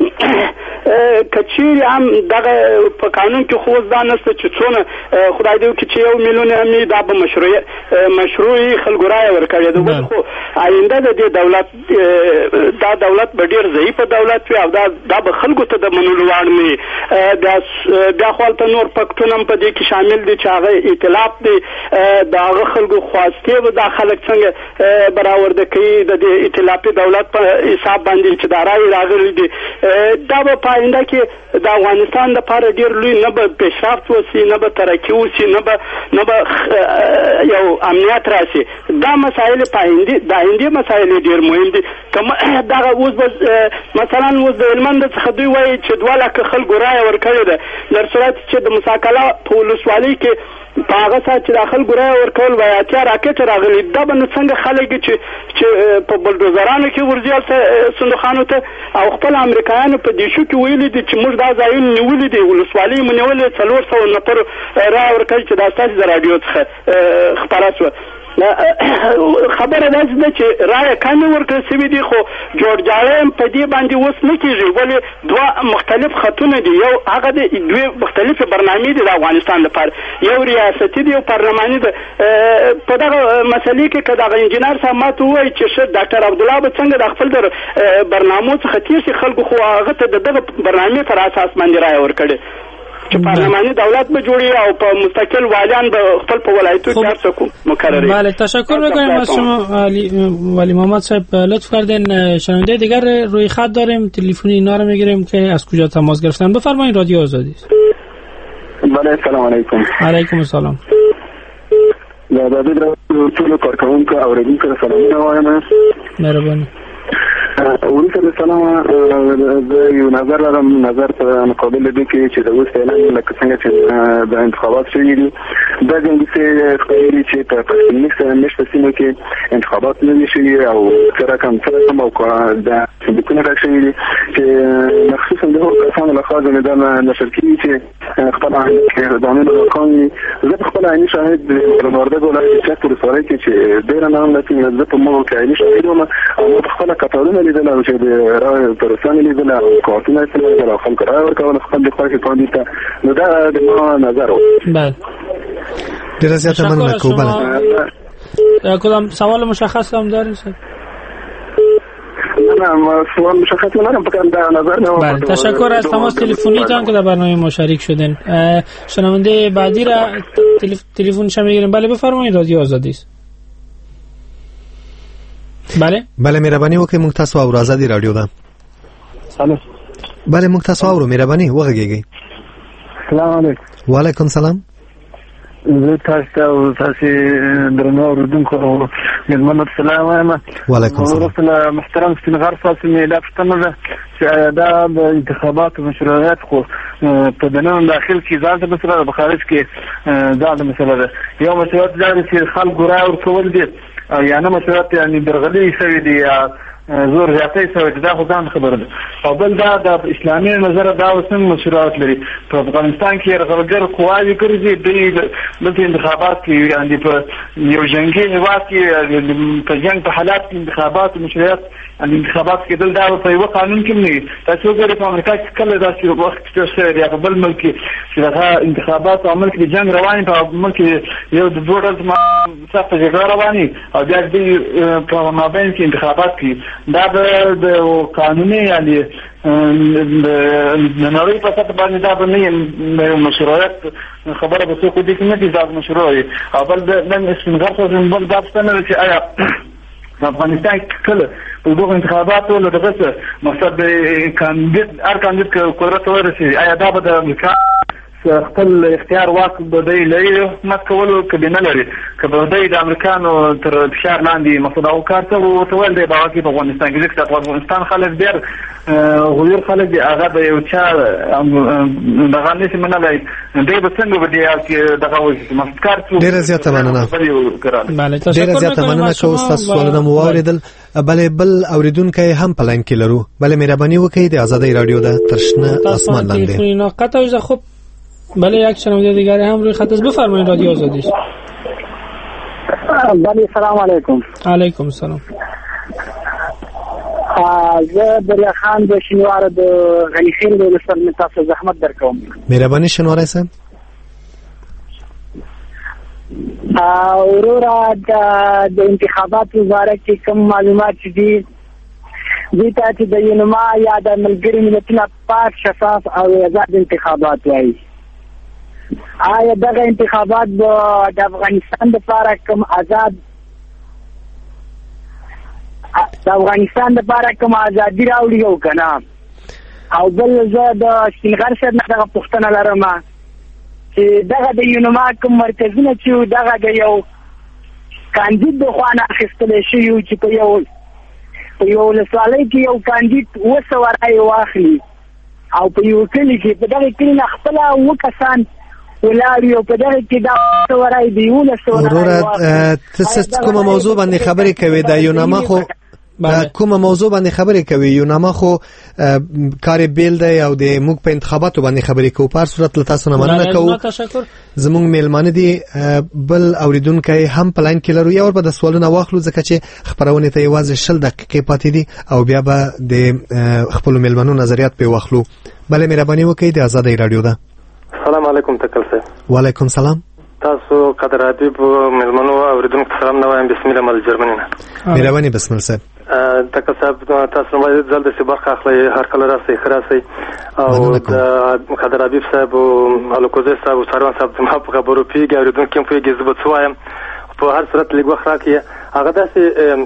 کچیر هم دغه په قانون کې خو دا نشته چې څونه خدای دې وکړي چې 1 میلیون هم دا به مشروعي خلکو رای ورکړي ده. خو آینده د دې دولت دا دولت به ډېر ضعیف دولت وي او دا به خلکو ته د منلو وړ نه وي. بیا خو هلته نور پکتون هم په دې کې شامل دي چې هغه ائتلاف دی، د هغه خلکو خواستې به دا خلک څنګه برآورده کوي د دې ائتلافي دولت په حساب باندې چې دا رایې راغلي دي. دا به په آینده کې د افغانستان لپاره ډېر لوی نه به پیشرفت وسي، نه به ترقي وسي، نه به یو امنیت راسي. دا مسایل په آینده مسایل ډېر مهم دي. دغه اوس به مثلا اوس د هلمند څخه دوی وایي چې 2 لکه خلکو رایه ورکړې ده، در صورت چې د مساکله په ولسوالۍ کې په هغه ساعت چې د خلکو رایه ورکول وایي 80 راکټ راغلي. دا به نو څنګه خلک چې په بلډوزرانو کې ورځي صندوقانو ته او خپل امریکایانو په دیشو کې ویلي دي چې موږ دا ځایونه نیولي دي، ولسوالۍ مو نیولې 400 نفر رایه ورکړي چې دا ستاسو د راډیو څخه خپره شوه. خبره داسې ده چې رایه کمې ورکړل شوي دي، خو جوړجاړی هم په دې باندې اوس نه کېږي. ولې 2 مختلف خطونه دي، یو هغه د 2 مختلفې برنامې دي د افغانستان لپاره، یو ریاستي دی او پارلماني ده. په دغه مسلې کې که دغه انجینر صاحب ما ته ووایي چې ډاکټر عبدالله به څنګه د خپل د برنامو څخه تېر شي، خلکو خو هغه ته د دغه برنامې پر اساس باندې رایه ورکړې چې پارلماني دولت به جوړي او په مستقل والیان به خپل په ولایتو کې هر څوک مقرری. بله، تشکر می‌کنیم از شما ولی محمد صاحب. لطف کردین. شنونده دیگر روی خط داریم، تلفنی اینا رو میگیریم که از کجا تماس گرفتن. بفرمایید، رادیو آزادی است. بله، سلام علیکم. علیکم السلام. د دې ټول کارکونکو او اوریدونکو سلامونه وایم. مهرباني. وروسته له سلامه زه یو نظر لرم، نظر په مقابل دې کې چې د اوس اعلان لکه څنګه چې د انتخابات شوي دي دا ځینې ښکاري چې په پښتونخوا نشته سیمو کې انتخابات نه دي شوي او څه رقم او د صندوقونه راشوي دي چې مخصوصا د هغو کسانو لخوا زموږ نشر کېږي چې خپل اقدامونه راکاږي. زه په خپل عیني شاهد د وردګ ولایت چک ولسوالۍ کې چې ډېره نامناسبه زه په مغو کې عیني شاهد وم او په خپله کتارونه لیدل او چې د رایې پروسانې لیدل او کارتونه یې لیدل او خلکو رایه ورکول خپل د خوښې کاندید ته. نو دا د ما نظر و. بله ډېره زیاته مننه کوم کدام سوال مشخص هم دارین؟ نه سوال مشخص ندارم، فقط در نظر نمیم. بله تشکر از تماس تلفنیتان که در برنامه ما شریک شدین. شنونده بعدی را تلفنش میگیریم. بله بفرمایید، رادیو آزادی است. بله مهرباني وکړئ موږ تاسو اورو، آزادي رادیو ده. سلام. بله موږ تاسو اورو، مهرباني وغږیږئ. سلام علیکم. وعلیکم سلام. زه تاسو ته او تاسو درنو اوریدونکو او مېلمنو سلام وایم. وعلیکم سلام. ورسره محترم سپینغر صاحب مې دا پوښتنه ده چې دا د انتخاباتو مشروعیت خو په دننه داخل کې ځان ته مسله، په خارج کې ځان ته مسله ده. یو مشروعیت دا دی چې خلکو رایه ورکول دي، یا نه مشروعیت یعنې درغلي شوي دي یا زور زیاتی شوی دی، دا خو ځان خبره ده. او بل دا د اسلامي نظره دا اوس هم مشروعیت لري. په افغانستان کې یرغلګر قواوې ګرځي، دوی دلته انتخابات کوي، یعنې په یو جنګي هېواد کې په جنګ په حالات کې انتخابات مشروعیت انتخابات کېدل دا په یوه قانون کې نه وي. تاسو وګورئ په امریکا کې کله داسې وخت تېر شوی دی یا په بل ملک کې چې دغه انتخابات په ملک کې جنګ روان وي، په ملک کې یو د 2 ورځې سخته جګړه روان وي او بیا دوی په مابین کې انتخابات کوي. دا د قانوني یعنې د نړۍ په سطح باندې دا به نه مشروعیت خبره به څوک ودي کې نه دي دا مشروع وي. او بل نن سپینغر صاحب بل دا پوښتنه ده چې آیا په افغانستان کې کله په دغو انتخاباتو له دغه څه مقصد هر کاندید که قدرت ورسېږي آیا دا به د امریکا خپل اختیار واک به دی لري حکومت کولو که نه لري، که به دی د امریکانو تر فشار لاندې مقصد هغو کار څه ورته ویل دی به هغه کې په افغانستان کې ځکه په افغانستان خلک ډېر غیور خلک دي، هغه د یو چا دغه نشي منلی دی به څنګه به دغه وشي مقصد کار څو. ډېره زیاته مننه. ډېره زیاته مننه که اوس تاسو سوالونه مو واورېدل. بلې بل اورېدونکی هم په لاین کې لرو. بلې مهرباني وکړئ د آزادۍ رادیو د تر شنه آسمان لاندې. خب بله یک شنونده دیگری هم روی خط است. بفرمایید رادیو آزادی است. بله سلام علیکم. علیکم السلام. زه بریا خان د شینوار د غنی خیل د ولسوالۍ تاسو زحمت درکوم. مهرباني شینواری صاحب. وروره د انتخاباتو باره کې کوم معلومات دي دې ته چې د یونما یا د ملګري ملتونو پاک شفاف او آزاد انتخابات وایي. آیا دغه انتخابات به د افغانستان لپاره کوم آزاد د افغانستان لپاره کوم ازادي راوړي او که نه؟ او بل زه د سپینغر صاحب نه دغه پوښتنه لرم چې دغه د یونما کوم مرکزونه چې دغه د یو کاندید د خوا نه اخیستلی شوي وو چې په یو ولسوالۍ کې یو کاندید 200 رایې واخلي او په یو کلي کې په دغه کلي نه خپله 2 کسان ولاړ یو په دغه کې دا 200 رایې د 1100 وروره ته کومه موضوع باندې خبرې کوې؟ د یونما خو کومه موضوع باندې خبرې کوي؟ یونما خو کار بیل دی او د موږ په انتخاباتو باندې خبرې کوو. په هر صورت له تاسو نه مننه کوو. زموږ میلمانه دي. بل اوریدونکی هم په لاین کې لرو. یو ور به د سوالونه واخلو ځکه چې خبرونه ته یوازې 20 دقیقې پاتې دي او بیا به د خپل میلمنو نظریات په واخلو. بله مهرباني وکړئ د آزادۍ رادیو ده. سلام علیکم تکل صاحب. وعلیکم سلام. تاسو قدر ادیب میلمنو اوریدونکو سلام نه وایم. بسم الله مل جرمنی نه. مهرباني بسم الله صاحب. تکل صاحب تاسو نو زل د برخه اخلي هر کله راسي خراسي او قدر ادیب صاحب او الکوزه صاحب او سروان صاحب زما په خبرو پیږي اوریدونکو هم پیږي زبط وایم. په هر صورت لګو خراکه هغه داسې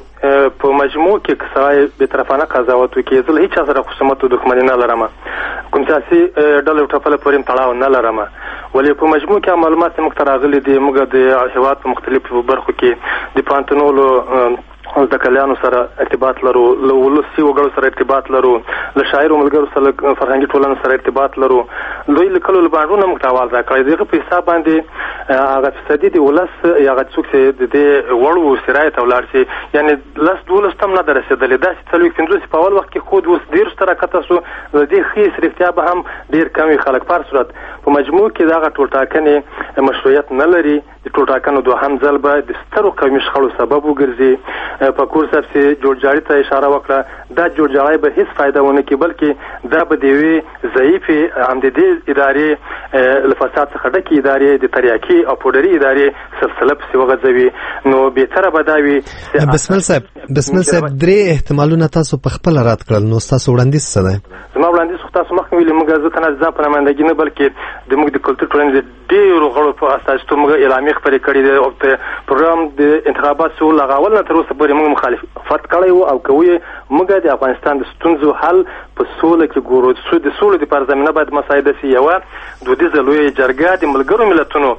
په مجموع کې کسای به طرفانه قضاوت وکړي. زه هیڅ سره خصومت او دښمنی نه لرم. کوم سیاسي ډلو ټپله پورې تړاو نه لرم، ولې په مجموع کې معلومات موږ ته راغلي دي. موږ د هېواد په مختلفو برخو کې د پوهنتونونو د کلیانو سره ارتباط لرو، له ولسي وګړو سره ارتباط لرو، له شاعرو ملګرو سره فرهنګي ټولنو سره ارتباط لرو. دوی لیکلو له بانډونه موږ ته اواز راکړی. دغه په حساب باندې هغه فیصدي د ولس یا هغه څوک چې د دې وړ و سرایت ته ولاړ شي، یعنې 10-12 تم نه ده رسېدلې. داسې 4-5 په اول وخت کې خود اوس 10 ته راکته شو. د دې ښې رښتیا به هم ډېر کم وي خلک. په هر صورت په مجموع کې دغه ټولټاکنې مشروعیت نه لري. د ټولټاکنو دوهم ځل به د سترو قومي شخړو سبب وګرځي. پکور صاحب چې جوړجاړي ته اشاره وکړه، دا جوړجاړی به هیڅ فایده ونه کړي، بلکې دا به د یوې ضعیفې همدې ادارې له فساد څخه ډکې ادارې د تریاکي او پوډري ادارې سلسله پسې وغځوي. نو بهتره به دا وي. بسمل صاحب 3 احتمالونه تاسو په خپل رات کړل، نو تاسو وړاندیز څه دی؟ زما وړاندیز خو تاسو مخکې ویلي، موږ زه تنه ځان په نمایندګي نه بلکې د موږ د کلتور ټولنې د ډېرو غړو په استازیتوب موږ اعلامیې خپرې کړې دي او د پروګرام د انتخاباتو لغول نه تر اوسه پورې موږ مخالفت کړی و او کوو موږ د افغانستان د ستونزو حل په سوله کې ګورو. د سولې دپاره زمینه باید مساعده سي. یوه دودیزه لویه جرګه د ملګرو ملتونو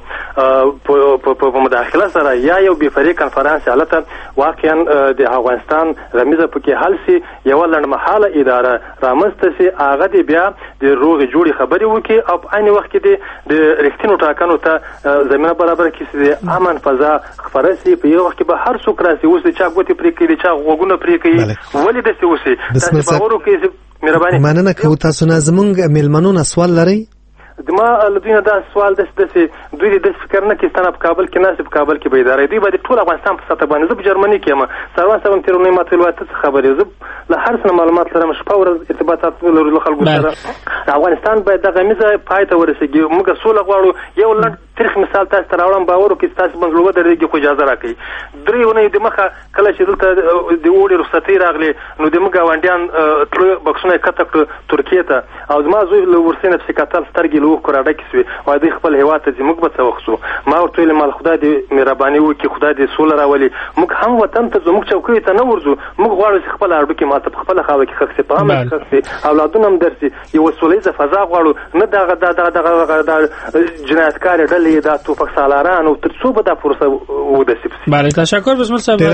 په مداخله سره یا یو بېفرې کنفرانس هلته واقعا د افغانستان غمیزه پکې حل سي، یوه لنډمهاله اداره رامنځته سي، هغه دې بیا د روغې جوړې خبرې وکړي او په عین وخت کې د رښتینو ټاکنو ته زمینه برابره کړي چې د امن فضا خپره سي. په یو وخت کې به هر څوک راسي، اوس د چا ګوتې پرې کوي، د چا غوږونه پرې کوي، ولې داسې وسي؟ تاسې باور وکړئ. مهرباني مننه کوو. تاسو نه زمونږ میلمنو سوال لرئ؟ ما له دوی نه دا سوال داسې دوی داسې فکر نه کوي ستانه په کابل کې ناست، په کابل کې به اداره دوی باید ټول افغانستان په سطح باندې. زه په جرمني کې یم، سروان صاحب هم تېره اونۍ ماته ویل ته څه خبرې، زه له هر څه نه معلومات لرم، شپه ورځ ارتباطات لرو له خلکو سره. افغانستان باید دغه غمیزه پای ته ورسېږي. موږ سوله غواړو. یو لنډ تاریخ مثال تاسو ته راوړم، باور وکړئ تاسو بنګلو درېږي خو اجازه راکړئ. 3 اونۍ د مخه کله چې دلته د اوړي رخصتۍ راغلې نو د موږ ګاونډیان تله بکسونه یې کته کړه ترکیې ته، او زما زوی له ورسې نه پسې کتل، سترګې له اوښکو راډکې سوې، وایي دوی خپل هېواد ته ځي، موږ به څه وخت ځو؟ ما ورته ویلې مال خدای دې مهرباني وکړي، خدای دې سوله راولي. موږ هم وطن ته ځو، موږ چوکیو ته نه ورځو. موږ غواړو چې خپل هډوکي ماته په خپله خاوره کې ښخ سي، په امن کې ښخ سي، اولادونه هم درسي، یوه سوله ییزه فضا غواړو، نه دغه جنایتکارې ډلې دا توپک سالاران او تر څو به دا پروسه ودرسي. بله تشکر بسم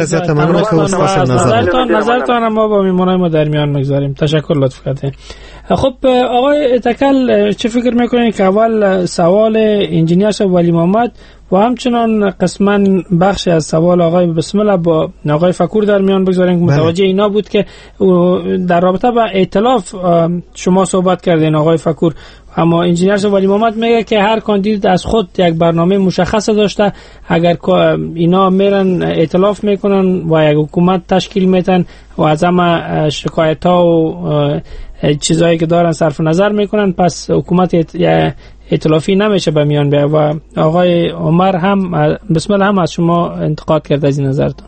نظرتان ما با میمونای ما در میان میگذاریم. تشکر لطف کردین. خب آقای اتکل چه فکر میکنین که اول سوال انجینیر صاحب ولی محمد و همچنان قسما بخشی از سوال آقای بسم الله با آقای فکور در میان بگذاریم که متوجه اینا بود که در رابطه با ائتلاف شما صحبت کردین آقای فکور، اما انجینیر صاحب ولی محمد میگه که هر کاندید از خود یک برنامه مشخص داشته، اگر اینا میرن ائتلاف میکنن و یک حکومت تشکیل میدن و از همه شکایت ها و چیزایی که دارن صرف نظر میکنن، پس حکومت ائتلافی نمیشه به میان بیاد. و آقای عمر هم بسم الله هم از شما انتقاد کرد از این نظرتون.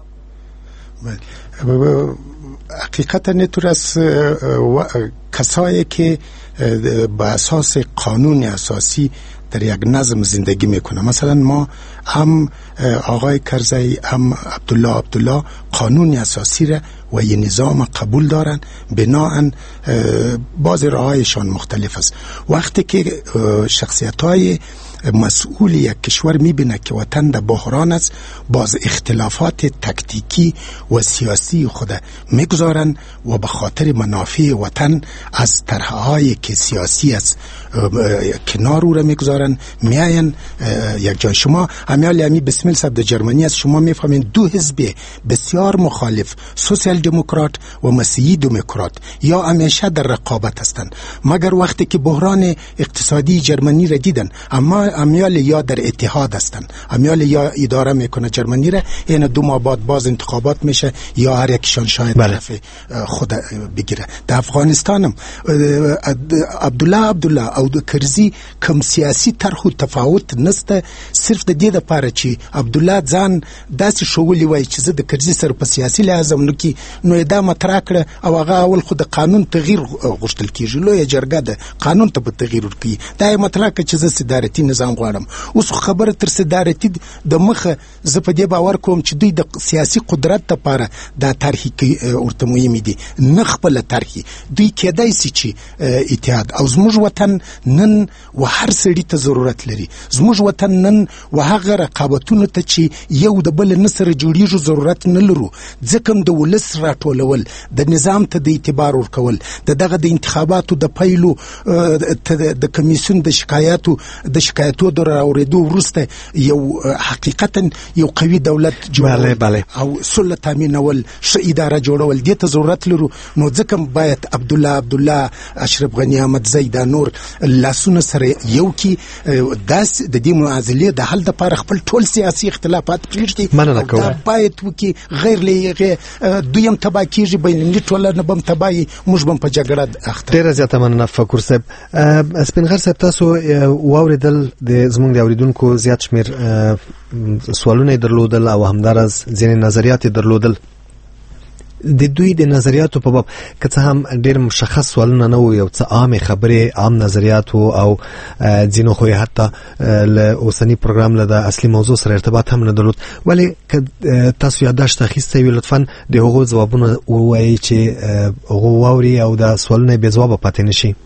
حقیقتا نطور از کسایی که با اساس قانون اساسی در یک نظم زندگی میکنه، مثلا ما هم آقای کرزی هم عبدالله قانون اساسی را و یه نظام قبول دارن، بناهن بعض راهایشان مختلف است. وقتی که شخصیت‌های مسئول یک کشور میبینه که وطن در بحران است، باز اختلافات تکتیکی و سیاسی خود میگذارن و به خاطر منافع وطن از طرحهای که سیاسی است کنار رو میگذارن، میاین یک جای. شما همی بسم الله صاحب در جرمنی است، شما میفهمین 2 حزب بسیار مخالف، سوسیال دموکرات و مسیحی دموکرات، یا همیشه در رقابت هستند، مگر وقتی که بحران اقتصادی جرمنی را دیدن، اما امیال یا در اتحاد هستند، امیال یا اداره میکنه جرمنی را، این 2 ماه بعد باز انتخابات میشه یا هر یکشان شاید طرف خود بگیره. در افغانستان هم عبدالله او کرزی کم سیاسی طرح و تفاوت نسته، صرف د دې لپاره چې عبدالله ځان داسې شولی وای چې زه د کرزي سره په سیاسي لحاظ نو دا مطرح کړه، او هغه اول خو د قانون تغییر غوښتل کیږي، لویه جرګه د قانون ته په تغییر ورکړي، دا مطرح کړه چې زه صدارتي نظام غواړم. اوس خبره تر صدارتي د مخه زه په دې باور کوم چې دوی د سیاسي قدرت لپاره دا طرحې ورته مهمې دي، نه خپله طرحې. دوی کېدای شي چې اتحاد او زموږ وطن نن و هر سړي ته ضرورت لري. زموږ وطن نن و هغه رقابتونو ته چې یو د بل نه سره جوړیږي ضرورت نه لرو. ځکه د ولس راټولول، د نظام ته د اعتبار ورکول، دغه د انتخاباتو د پیلو د کمیسیون د شکایتو د راوړېدو وروسته یو حقیقتا یو قوي دولت جوړول او سوله تامینول، ښه اداره جوړول، دې ته ضرورت لرو. نو ځکه باید عبدالله، اشرف غني، احمد زید، نور لاسونه سره یو کې داس د دې معادلې د حل لپاره خپل ټول سیاسي اختلافات پرېږدي. دا باید وکړي، غیر له هغې دوی هم تباه کېږي، بینالمللي ټولنه به هم تباهي، موږ به هم په جګړه اخته. ډېره زیاته مننه فکر صاحب. سپینغر صاحب، تاسو واورېدل د زموږ د اورېدونکو زیات شمېر سوالونه یې درلودل او همداراز ځینې نظریات یې درلودل. د دوی د نظریاتو په باب که څه هم ډېر مشخص سوالونه نه وو، یو څه عامې خبرې، عام نظریات او ځینو خو یې حتی له اوسني پروګرام له د اصلي موضوع سره ارتباط هم نه درلود. ولې که تاسو یادداشت اخیستی وي لطفا د هغو ځوابونه ووایئ چې هغو واوري او د سوالونه یې بې ځوابه پاتې نه شي.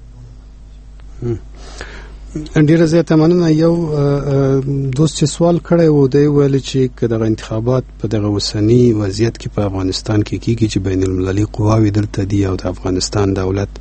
ډیره زیاته مننه. یو دوست چې سوال کړی و، دی ویل چې که دغه انتخابات په دغه اوسني وضعیت کې په افغانستان کې کیږي چې بین المللي قواوې دلته دي او د افغانستان دولت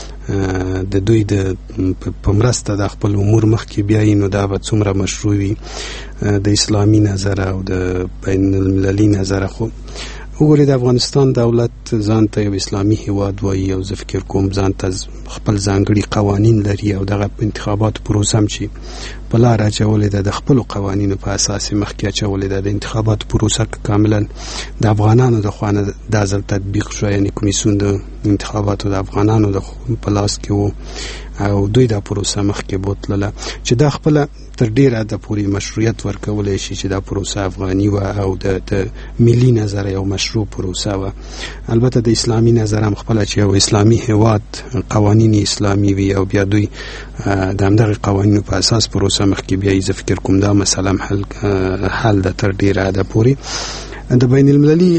د دوی د په مرسته د خپل امور مخکې بیایي، نو دا به څومره مشروع وي د اسلامي نظره او د بین المللي نظره. خو وګورئ، د افغانستان دولت ځان ته یو اسلامي هیواد وایي او زه فکر کوم ځان ته خپل ځانګړي قوانین لري او دغه انتخاباتو پروسه هم چې په لاره اچولې ده د خپلو قوانینو په اساس مخکې اچولې ده. د انتخاباتو پروسه کاملا د افغانانو د خوا نه دا ځل تطبیق شوه، یعنې کمیسیون د انتخاباتو د افغانانو د په لاس کې و او دوی دا پروسه مخکې بوتلله چې دا خپله تر ډیره د پوری مشروعیت ورکولای شي چې دا پروسه افغاني و او د ملي نظر یو مشروع پروسه و. البته د اسلامي نظر هم خپل چې یو اسلامي هیواد قوانین اسلامي وي او بیا دوی د همدغه قوانینو په اساس پروسه مخکې بیایي. زه فکر کوم دا مسله حل ده تر ډیره د پوری. د بین المللي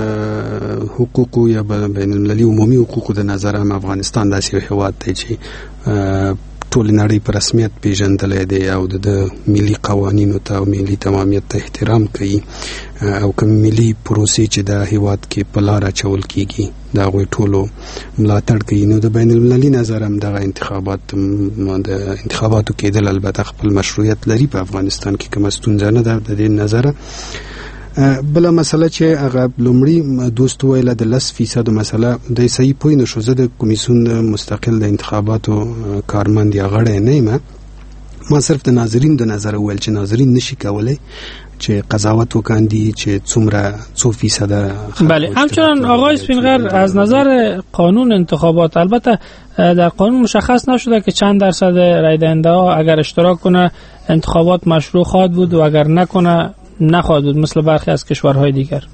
حقوقو یا بین المللي عمومي حقوقو د نظر هم افغانستان داسې یو هیواد دی چې ټول نړۍ په رسمیت پیژندلی دی او د ملي قوانینو ته او ملي تمامیت ته احترام کوي او کوم ملي پروسې چې د هیواد کې په لار اچول کیږي د هغوی ټولو ملاتړ کوي. نو د بین المللي نظر هم دغه انتخاباتو کېدل البته خپل مشروعیت لري په افغانستان کې، کومه ستونزه نه ده د دې نظره. بله مسله چې هغه لومړی دوست ویله د 10% مسله د صحیح پوه نه شو. زه د کمیسیون مستقل د انتخاباتو کارمند یا غړی نه یم، ما صرف د ناظرین د نظر ویل چې ناظرین نشي کولی چې قضاوت وکاندی چې څو فیصد. بله، همچنان آقای سپینغر از نظر قانون انتخابات البته در قانون مشخص نشده که چند درصد رای دهنده ها اگر اشتراک کنه انتخابات مشروع خواهد بود و اگر نکنه نخواهد بود مثل برخی از کشورهای دیگر.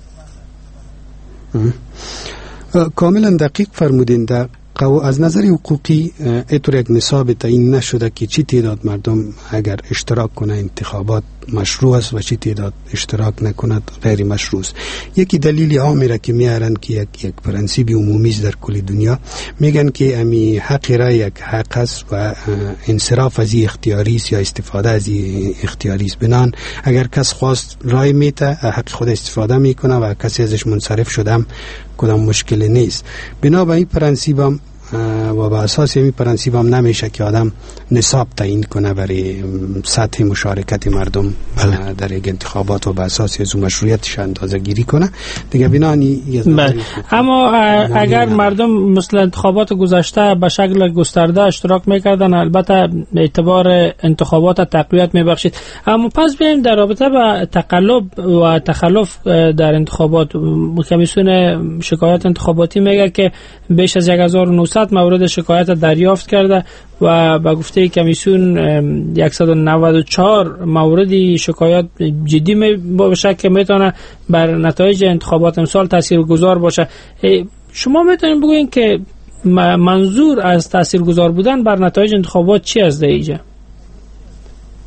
کاملا دقیق فرمودین. در از نظر حقوقی اینطور یک نصاب تعیین نشده که چی تعداد مردم اگر اشتراک کنه انتخابات مشروع است و چی تعداد اشتراک نکند غیر مشروع است. یکی دلیل عامی را که میارن که یک پرنسیب عمومی است در کل دنیا، میگن که امی حق رای یک حق است و انصراف از اختیاری است یا استفاده از اختیاری است. بنان اگر کس خواست رای میته حق خود استفاده میکنه و کسی ازش منصرف شده هم کدام مشکلی نیست. بنا به این پرنسیب هم و با اساس این پرنسیب هم نمیشه که آدم نصاب تعیین کنه برای سطح مشارکت مردم در یک انتخابات و با اساس از مشروعیتش اندازه گیری کنه دیگه. بنانی اما اگر مردم مثل انتخابات گذشته به شکل گسترده اشتراک میکردن البته اعتبار انتخابات تقویت میبخشید. اما پس بیایم در رابطه با تقلب و تخلف در انتخابات. کمیسیون شکایات انتخاباتی میگه که بیش از 1900 مورد شکایت دریافت کرده و با گفته کمیسیون 194 موردی شکایت جدی باشه که میتونه بر نتایج انتخابات امسال تاثیرگذار باشه. شما میتونید بگوین که منظور از تاثیرگذار بودن بر نتایج انتخابات چی است اینجا؟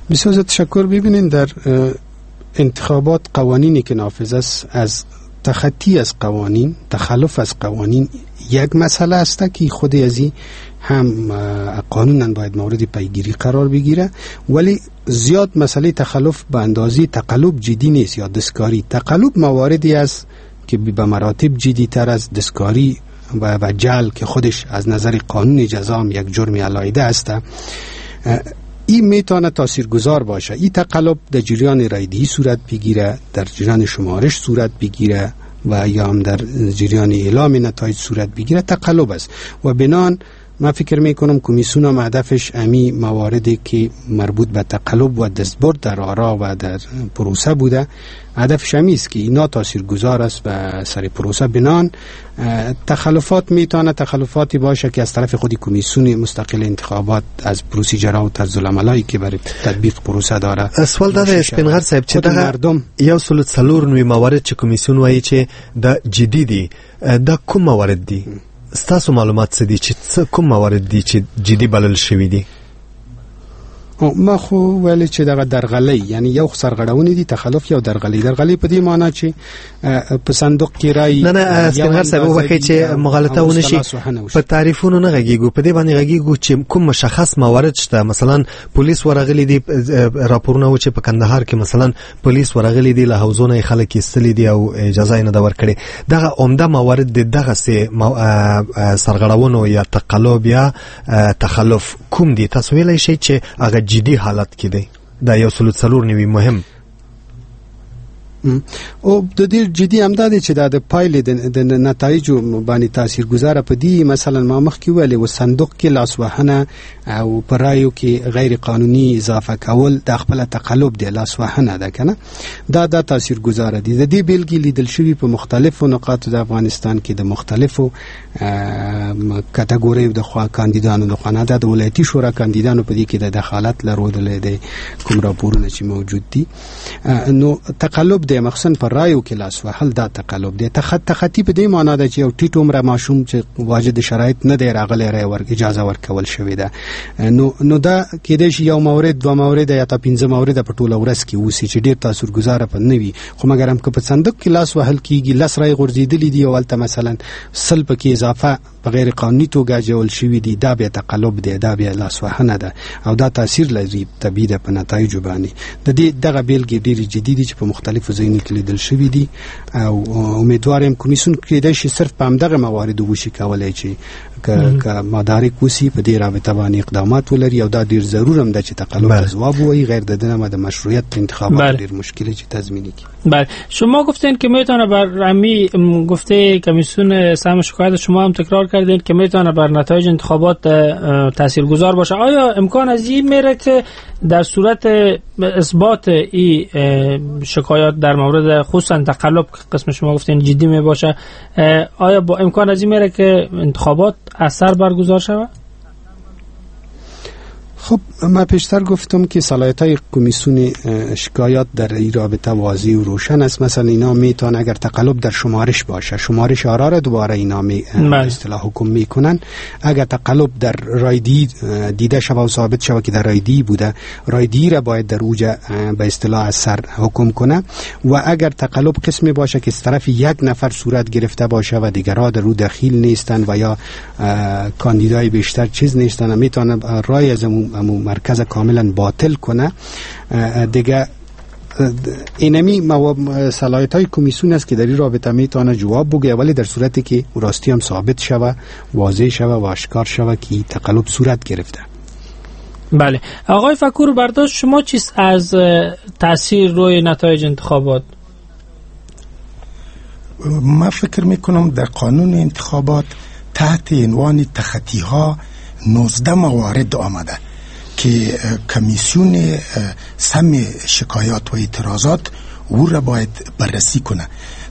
بسیار تشکر. ببینین در انتخابات قوانینی که نافذ است، از تخطی از قوانین، تخلف از قوانین یک مسئله است که خود ازی هم قانونا باید مورد پیگیری قرار بگیره، ولی زیاد مسئله تخلف به اندازه تقلب جدی نیست یا دستکاری. تقلب مواردی است که به مراتب جدی تر از دستکاری و جعل که خودش از نظر قانون جزا یک جرم علیحده است. این میتونه تاثیرگذار باشه. این تقلب در جریان رایدهی صورت بگیره، در جریان شمارش صورت بگیره و یا هم در جریان اعلام نتایج صورت بگیره. تقلب است و بنان من فکر میکنم کمیسیون هم هدفش امی مواردی که مربوط به تقلب و دستبرد در آرا و در پروسه بوده، هدفش همی است که اینا تاثیرگذار است به سر پروسه. بنان تخلفات میتونه تخلفاتی باشه که از طرف خودی کمیسیون مستقل انتخابات از پروسیجرها و طرزالعملایی که برای تطبیق پروسه داره. سوال داده اسپینغر صاحب چې دغه یو سل څلور نوي موارد چې کمیسیون وایي چې د جدي دي، دا کوم موارد دي؟ ستاسو معلومات څه دي چې کوم موارد دي چې جدي بلل شوي دي؟ ما خو ویل چې دغه درغلي، یعنی یو سرغړونې دي، تخلف یو درغلي په دې معنی چې په صندوق کې رای نه اسپینغر صاحب وایي چې مغالطه ونه شي په تعریفونو نه غږیږي، په دې باندې غږیږي چې کوم مشخص موارد شته. مثلا پولیس ورغلي دي، راپورونه و چې په کندهار کې مثلا پولیس ورغلي دي، له حوزونه خلک ایستلي دي او اجازه نه ده ورکړي. دغه عمده موارد دغه سه سرغړونو یا تقلب یا تخلف کوم دي؟ تاسو ویلای شئ چې هغه جدي حالت کې دی؟ دا یو سل څلور نوي مهم او د دې جدي امداد چې د پایلې د نتایج باندې تاثیرګذار په دی. مثلا ما مخکې ویلې و صندوق کې لاسوهنه او پرایو کې غیر قانوني اضافه کول د خپل تقلب دی، لاسوهنه ده کنه، دا تاثیرګذار دي. د دې بیلګې لیدل شوی په مختلفو نقاطو د افغانستان کې د مختلفو کټګوریو د خوا کاندیدانو د قاناده د ولایتي شورا کاندیدانو په دې کې د دخالت لرودلې د کوم راپورونه چې موجود دي. نو تقلب د مخصن پر رایو کې لاس وهل دا تقلب دی. تخطی په دې معنی ده چې یو ټیټ عمر ماشوم چې واجد شرایط نه دی راغلی رای ورک اجازه ورکول شوې ده. نو دا کېدای شي یو مورد، دو مورد یا تا 15 مورد په ټوله ورځ کې وسی چې ډیر تاثیرګذار په نوي. خو مګر هم که په صندوق کې لاس وهل کیږي، لاس رای غورځېدلې دي او البته مثلا سل په کې اضافه په غیر قانوني توګه جوړ شوی دي، دا به تقلب دی، دا به لاس وهنه ده او دا تاثیر لري طبيعي ده په نتایج باندې. د دې دغه بیلګې ډېری جدي دي چې په مختلفو ځایونو کې لیدل شوی دي او امیدوارم کمیسیون کېدای شي صرف په همدغه موارد وشي کولای چې که مدارک وسی په دې رابطه باندې اقدامات ولري او دا ډیر ضرور هم ده چې تقلب جواب وایي. غیر دادن د مشروعیت انتخابات ډیر مشکلی چې تضمینی کی. بله، شما گفتین که میتونه بر امی گفته کمیسیون سهم شکایت شما هم تکرار کردین که میتونه بر نتایج انتخابات تاثیرگذار باشه. آیا امکان از این میره که در صورت اثبات این شکایات در مورد خصوصا تقلب قسم شما گفتین جدی می باشه، آیا با امکان از این میره که انتخابات اثر برگزار شود؟ خب من پیشتر گفتم که صلاحیت‌های کمیسیون شکایات در این رابطه واضح و روشن است. مثلا اینا میتونه اگر تقلب در شمارش باشه، شمارش آرا را دوباره اینا اصطلاح حکم میکنن. اگر تقلب در رایدی دیده شود و ثابت شود که در رایدی بوده، رایدی را باید در اوجه به اصطلاح اثر حکم کنه. و اگر تقلب قسمی باشه که از طرف یک نفر صورت گرفته باشه و دیگرها در او دخیل نیستن و یا کاندیدای بیشتر چیز نیستن، میتونه رای از مرکز کاملا باطل کنه. دیگه اینمی صلاحیت‌های کمیسیون است که در این رابطه میتونه جواب بگه، ولی در صورتی که راستی هم ثابت شوه، واضح شوه و آشکار شوه که تقلب صورت گرفته. بله، آقای فکور برداشت شما چیست از تاثیر روی نتایج انتخابات؟ من فکر میکنم در قانون انتخابات تحت عنوان تخطی ها 19 موارد آمده که کمیسیون سهم شکایات و اعتراضات او را باید بررسی کنه.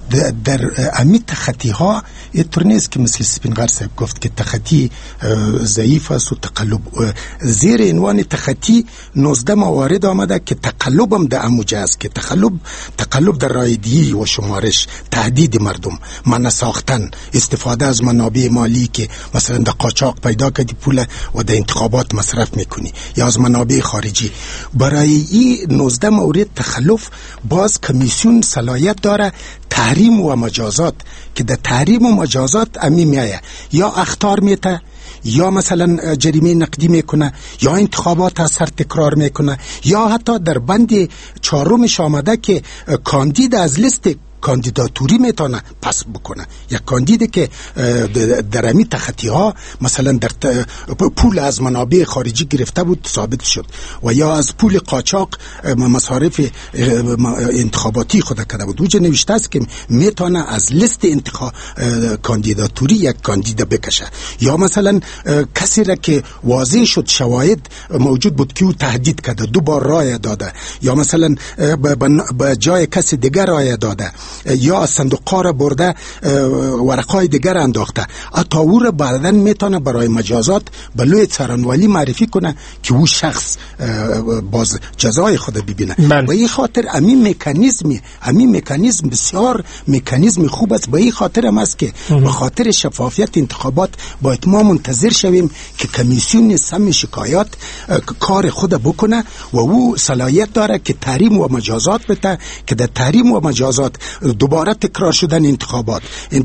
در امی تخطی ها اینطور نیست که مثل سپینغر صاحب گفت که تخطی ضعیف است و تقلب. زیر عنوان تخطی 19 موارد آمده که تقلب هم در اموجه است، که تقلب در رایدهی و شمارش، تهدید مردم، منع ساختن، استفاده از منابع مالی که مثلا در قاچاق پیدا کردی پول و در انتخابات مصرف میکنی، یا از منابع خارجی. برای این 19 مورد تخلف باز کمیسیون صلاحیت داره تحریم و مجازات، که در تحریم و مجازات امی میایه یا اخطار میته، یا مثلا جریمه نقدی میکنه، یا انتخابات از سر تکرار میکنه، یا حتی در بند 4 آمده که کاندید از لیست کاندیداتوری میتونه پس بکنه. یک کاندید که در امی تخطی ها مثلا در پول از منابع خارجی گرفته بود ثابت شد، و یا از پول قاچاق مصارف انتخاباتی خود کرده بود، وجه نوشته است که میتونه از لیست کاندیداتوری یک کاندید بکشه. یا مثلا کسی را که واضح شد شواهد موجود بود که او تهدید کرده 2 بار رای داده، یا مثلا به جای کسی دیگر رای داده، یا از صندوق را برده ورقای دیگر انداخته، اتا او را بعداً میتونه برای مجازات به لوی څارنوالی معرفی کنه که او شخص باز جزای خود ببینه. به این خاطر امی مکانیزم بسیار مکانیزم خوب است. به این خاطر هم است که به خاطر شفافیت انتخابات باید ما منتظر شویم که کمیسیون سم شکایات کار خود بکنه، و او صلاحیت داره که تحریم و مجازات بده، که در تحریم و مجازات دوباره تکرار شدن انتخابات،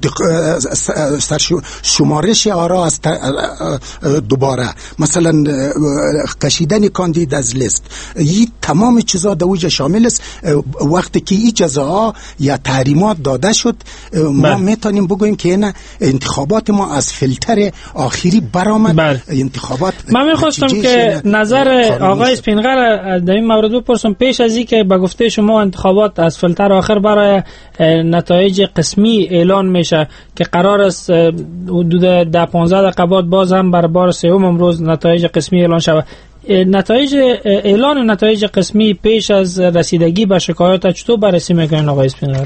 شمارش آرا از دوباره، مثلا کشیدن کاندید از لیست، این تمام چیزا در اوجه شامل است. وقتی که این جزاها یا تحریمات داده شد ما میتونیم بگوییم که این انتخابات ما از فیلتر آخری برآمد. انتخابات من میخواستم که نظر آقای اسپینغر در این مورد بپرسم. پیش از این که به گفته شما انتخابات از فیلتر آخر برای نتایج قسمی اعلان میشه که قرار است حدود 10-15 دقیقه بعد باز هم برای بار سوم امروز نتایج قسمی اعلان شود، نتایج اعلان نتایج قسمی پیش از رسیدگی به شکایات چطور بررسی میکنین آقای اسپینغر؟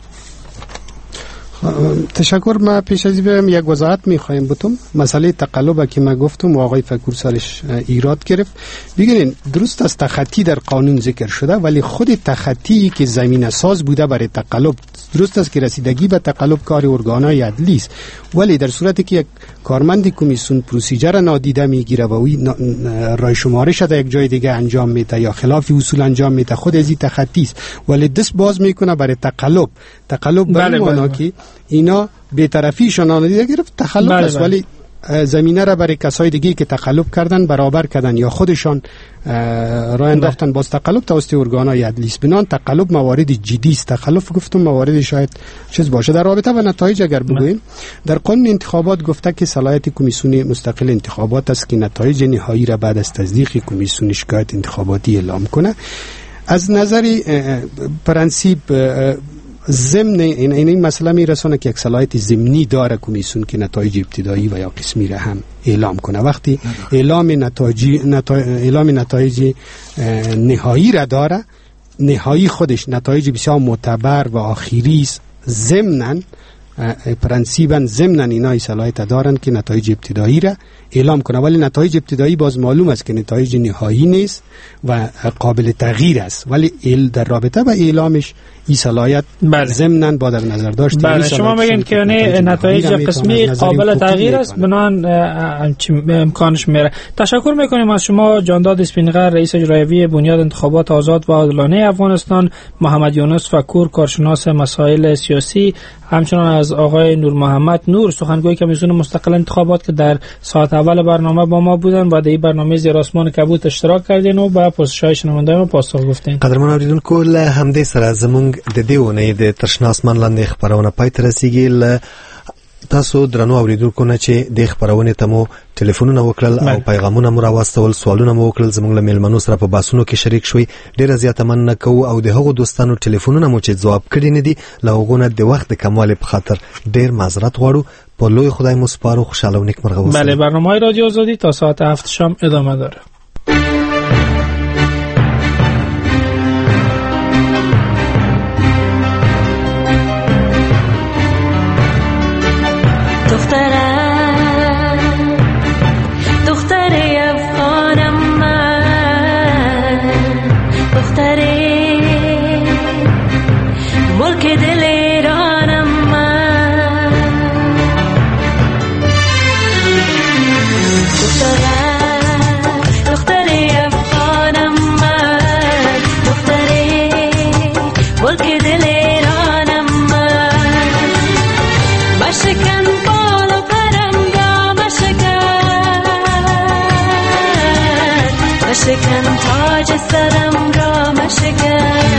تشکر. ما پیش از این یک وضاحت میخوایم بتم مسئله تقلب که ما گفتم و آقای فکور سرش ایراد گرفت. بگیرین درست است تخطی در قانون ذکر شده، ولی خود تخطی که زمینه ساز بوده برای تقلب، درست است که رسیدگی به تقلب کار ارگانهای عدلی است، ولی در صورتی که یک کارمند کمیسیون پروسیجر نادیده میگیره و رای شمارش در یک جای دیگه انجام میده یا خلاف اصول انجام میده، خود از این تخطی است، ولی دست باز میکنه برای تقلب برای معنا که اینا بی‌طرفیشون نادیده گرفت تخلف است، ولی زمینه را برای کسای دیگه که تقلب کردن برابر کردن یا خودشان راه انداختن باز تقلب توسط ارگانهای عدلی است. بنان تقلب موارد جدی است. تخلف گفتم موارد شاید چیز باشه. در رابطه با نتایج اگر بگوییم، در قانون انتخابات گفته که صلاحیت کمیسیون مستقل انتخابات است که نتایج نهایی را بعد از تصدیق کمیسیون شکایت انتخاباتی اعلام کنه. از نظر پرنسیپ ضمن این مسئله میرسونه که یک صلاحیت ضمنی داره کمیسیون که نتایج ابتدایی و یا قسمی را هم اعلام کنه. وقتی اعلام نتایج نهایی را داره، نهایی خودش نتایج بسیار معتبر و آخری است، ضمناً پرنسیباً ضمناً اینا صلاحیت دارن که نتایج ابتدایی را اعلام کنه، ولی نتایج ابتدایی باز معلوم است که نتایج نهایی نیست و قابل تغییر است، ولی در رابطه با اعلامش این صلاحیت ضمناً با در نظر داشت. شما میگین که نتایج قسمی قابل تغییر است، بنان امکانش میره. تشکر میکنیم از شما جانداد اسپینغر، رئیس اجرایی بنیاد انتخابات آزاد و عادلانه افغانستان، محمد یونس فکور، کارشناس مسائل سیاسی، همچنان از آقای نور محمد نور، سخنگوی کمیسیون مستقل انتخابات که در ساعت اول برنامه با ما بودن و در این برنامه زیر آسمان کبوت اشتراک کردین و با پرسش‌های شنوندگان ما پاسخ گفتین. قدرمن اوریدونکو، له همدې سره زمونږ د دې ونې د ترشناسمان لاندې خبرونه پای ته رسیږي. له تاسو درنو اوریدونکو نه چې د خبرونه ته مو ټلیفونونه وکړل او پیغامونه مو راوستول، سوالونه مو وکړل، زمونږ له میلمنو سره په باسونو کې شریک شوي، ډیره زیاته مننه کوو. او د هغو دوستانو ټلیفونونه مو چې ځواب کړی نه دي له هغو نه د وخت د کموالي په خاطر ډیر معذرت غواړو. په لوی خدای مو سپارو. خوشاله و نیکمرغه اوسئ. بله، برنامه رادیو آزادی تا ساعت 7 شام ادامه داره. مشکن تاج سرم را مشکن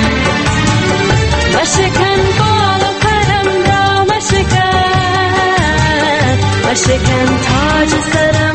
مشکن بال و پرم را مشکن مشکن تاج سرم